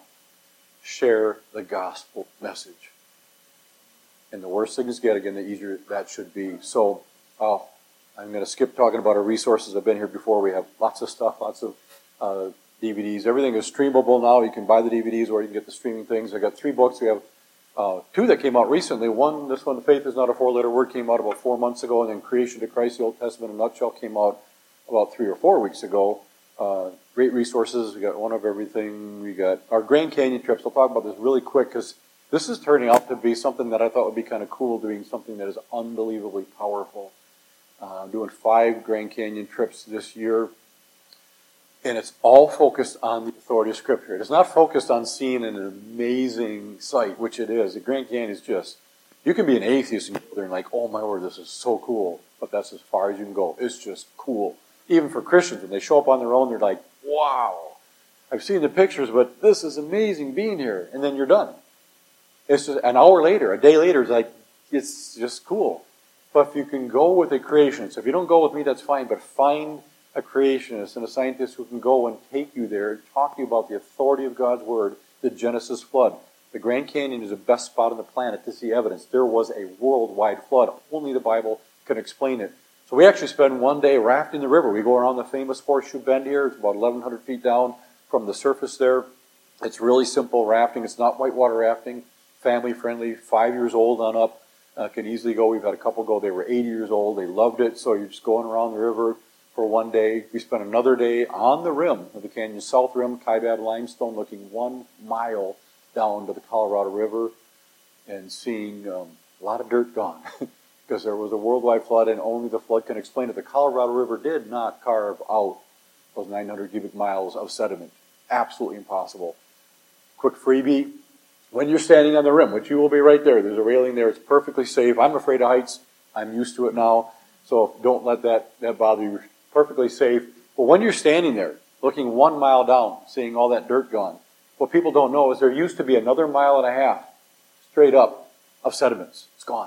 Share the gospel message. And the worse things get, again, the easier that should be. So uh, I'm going to skip talking about our resources. I've been here before. We have lots of stuff, lots of uh, D V Ds. Everything is streamable now. You can buy the D V Ds or you can get the streaming things. I got three books. We have uh, two that came out recently. One, this one, Faith is Not a Four-Letter Word, came out about four months ago. And then Creation to Christ, the Old Testament in a Nutshell, came out about three or four weeks ago. Uh, great resources. We got one of everything. We got our Grand Canyon trips. I'll talk about this really quick because this is turning out to be something that I thought would be kind of cool, doing something that is unbelievably powerful. Uh, I'm doing five Grand Canyon trips this year, and it's all focused on the authority of Scripture. It is not focused on seeing an amazing sight, which it is. The Grand Canyon is just, you can be an atheist and go there and like, oh my word, this is so cool, but that's as far as you can go. It's just cool. Even for Christians, when they show up on their own, they're like, wow, I've seen the pictures, but this is amazing being here. And then you're done. It's just an hour later, a day later, it's like, it's just cool. But if you can go with a creationist, if you don't go with me, that's fine, but find a creationist and a scientist who can go and take you there and talk to you about the authority of God's Word, the Genesis flood. The Grand Canyon is the best spot on the planet to see evidence. There was a worldwide flood. Only the Bible can explain it. So we actually spend one day rafting the river. We go around the famous Horseshoe Bend here. It's about eleven hundred feet down from the surface there. It's really simple rafting. It's not whitewater rafting. Family friendly, five years old on up. Uh, can easily go. We've had a couple go. They were eighty years old. They loved it. So you're just going around the river for one day. We spent another day on the rim of the canyon, south rim, Kaibab limestone, looking one mile down to the Colorado River and seeing um, a lot of dirt gone. Because there was a worldwide flood, and only the flood can explain it. The Colorado River did not carve out those nine hundred cubic miles of sediment. Absolutely impossible. Quick freebie. When you're standing on the rim, which you will be right there, there's a railing there. It's perfectly safe. I'm afraid of heights. I'm used to it now. So don't let that, that bother you. Perfectly safe. But when you're standing there, looking one mile down, seeing all that dirt gone, what people don't know is there used to be another mile and a half straight up of sediments. It's gone.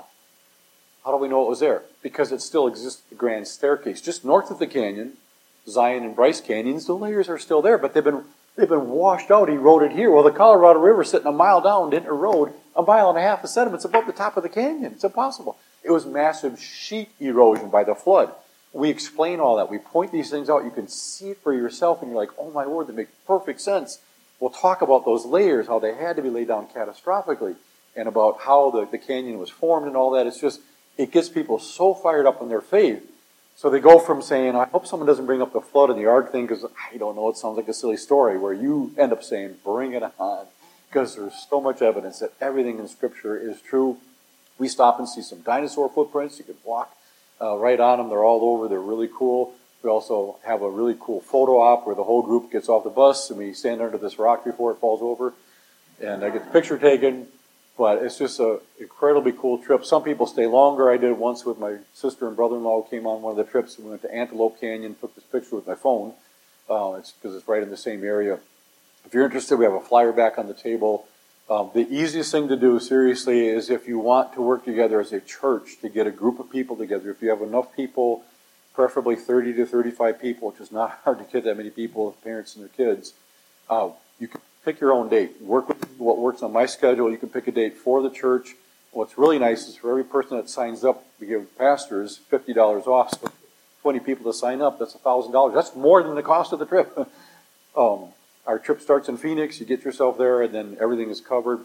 How do we know it was there? Because it still exists, the Grand Staircase. Just north of the canyon, Zion and Bryce Canyons, the layers are still there, but they've been they've been washed out, eroded here. Well, the Colorado River sitting a mile down didn't erode a mile and a half of sediments above the top of the canyon. It's impossible. It was massive sheet erosion by the flood. We explain all that. We point these things out. You can see it for yourself, and you're like, oh my word, that makes perfect sense. We'll talk about those layers, how they had to be laid down catastrophically, and about how the, the canyon was formed and all that. It's just, it gets people so fired up in their faith. So they go from saying, I hope someone doesn't bring up the flood and the ark thing, because I don't know, it sounds like a silly story, where you end up saying, bring it on, because there's so much evidence that everything in Scripture is true. We stop and see some dinosaur footprints. You can walk uh, right on them. They're all over. They're really cool. We also have a really cool photo op where the whole group gets off the bus and we stand under this rock before it falls over. And I get the picture taken. But it's just an incredibly cool trip. Some people stay longer. I did it once with my sister and brother-in-law who came on one of the trips. We went to Antelope Canyon, took this picture with my phone. Uh, it's because it's right in the same area. If you're interested, we have a flyer back on the table. Um, the easiest thing to do, seriously, is if you want to work together as a church to get a group of people together. If you have enough people, preferably thirty to thirty-five people, which is not hard to get that many people, parents and their kids, uh, you can pick your own date. Work with what works on my schedule. You can pick a date for the church. What's really nice is for every person that signs up, we give pastors fifty dollars off. So twenty people to sign up, that's one thousand dollars. That's more than the cost of the trip. um, our trip starts in Phoenix. You get yourself there, and then everything is covered. But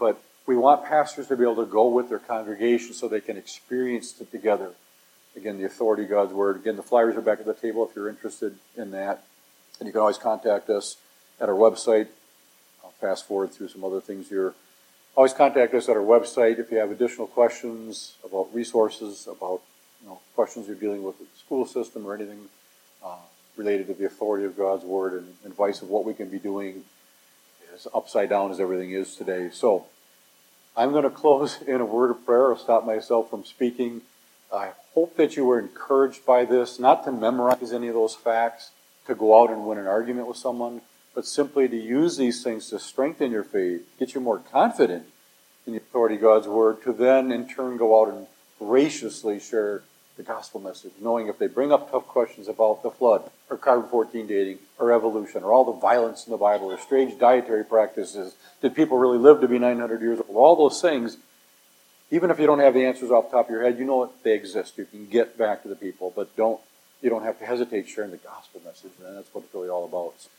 We want pastors to be able to go with their congregation so they can experience it together. Again, the authority of God's Word. Again, the flyers are back at the table if you're interested in that. And you can always contact us at our website. I'll fast forward through some other things here. Always contact us at our website if you have additional questions about resources, about you know questions you're dealing with the school system or anything uh, related to the authority of God's Word and advice of what we can be doing as upside down as everything is today. So I'm going to close in a word of prayer. I'll stop myself from speaking. I hope that you were encouraged by this, not to memorize any of those facts, to go out and win an argument with someone, but simply to use these things to strengthen your faith, get you more confident in the authority of God's Word, to then in turn go out and graciously share the gospel message, knowing if they bring up tough questions about the flood, or carbon fourteen dating, or evolution, or all the violence in the Bible, or strange dietary practices, did people really live to be nine hundred years old, all those things, even if you don't have the answers off the top of your head, you know that they exist. You can get back to the people, but don't you don't have to hesitate sharing the gospel message, and that's what it's really all about.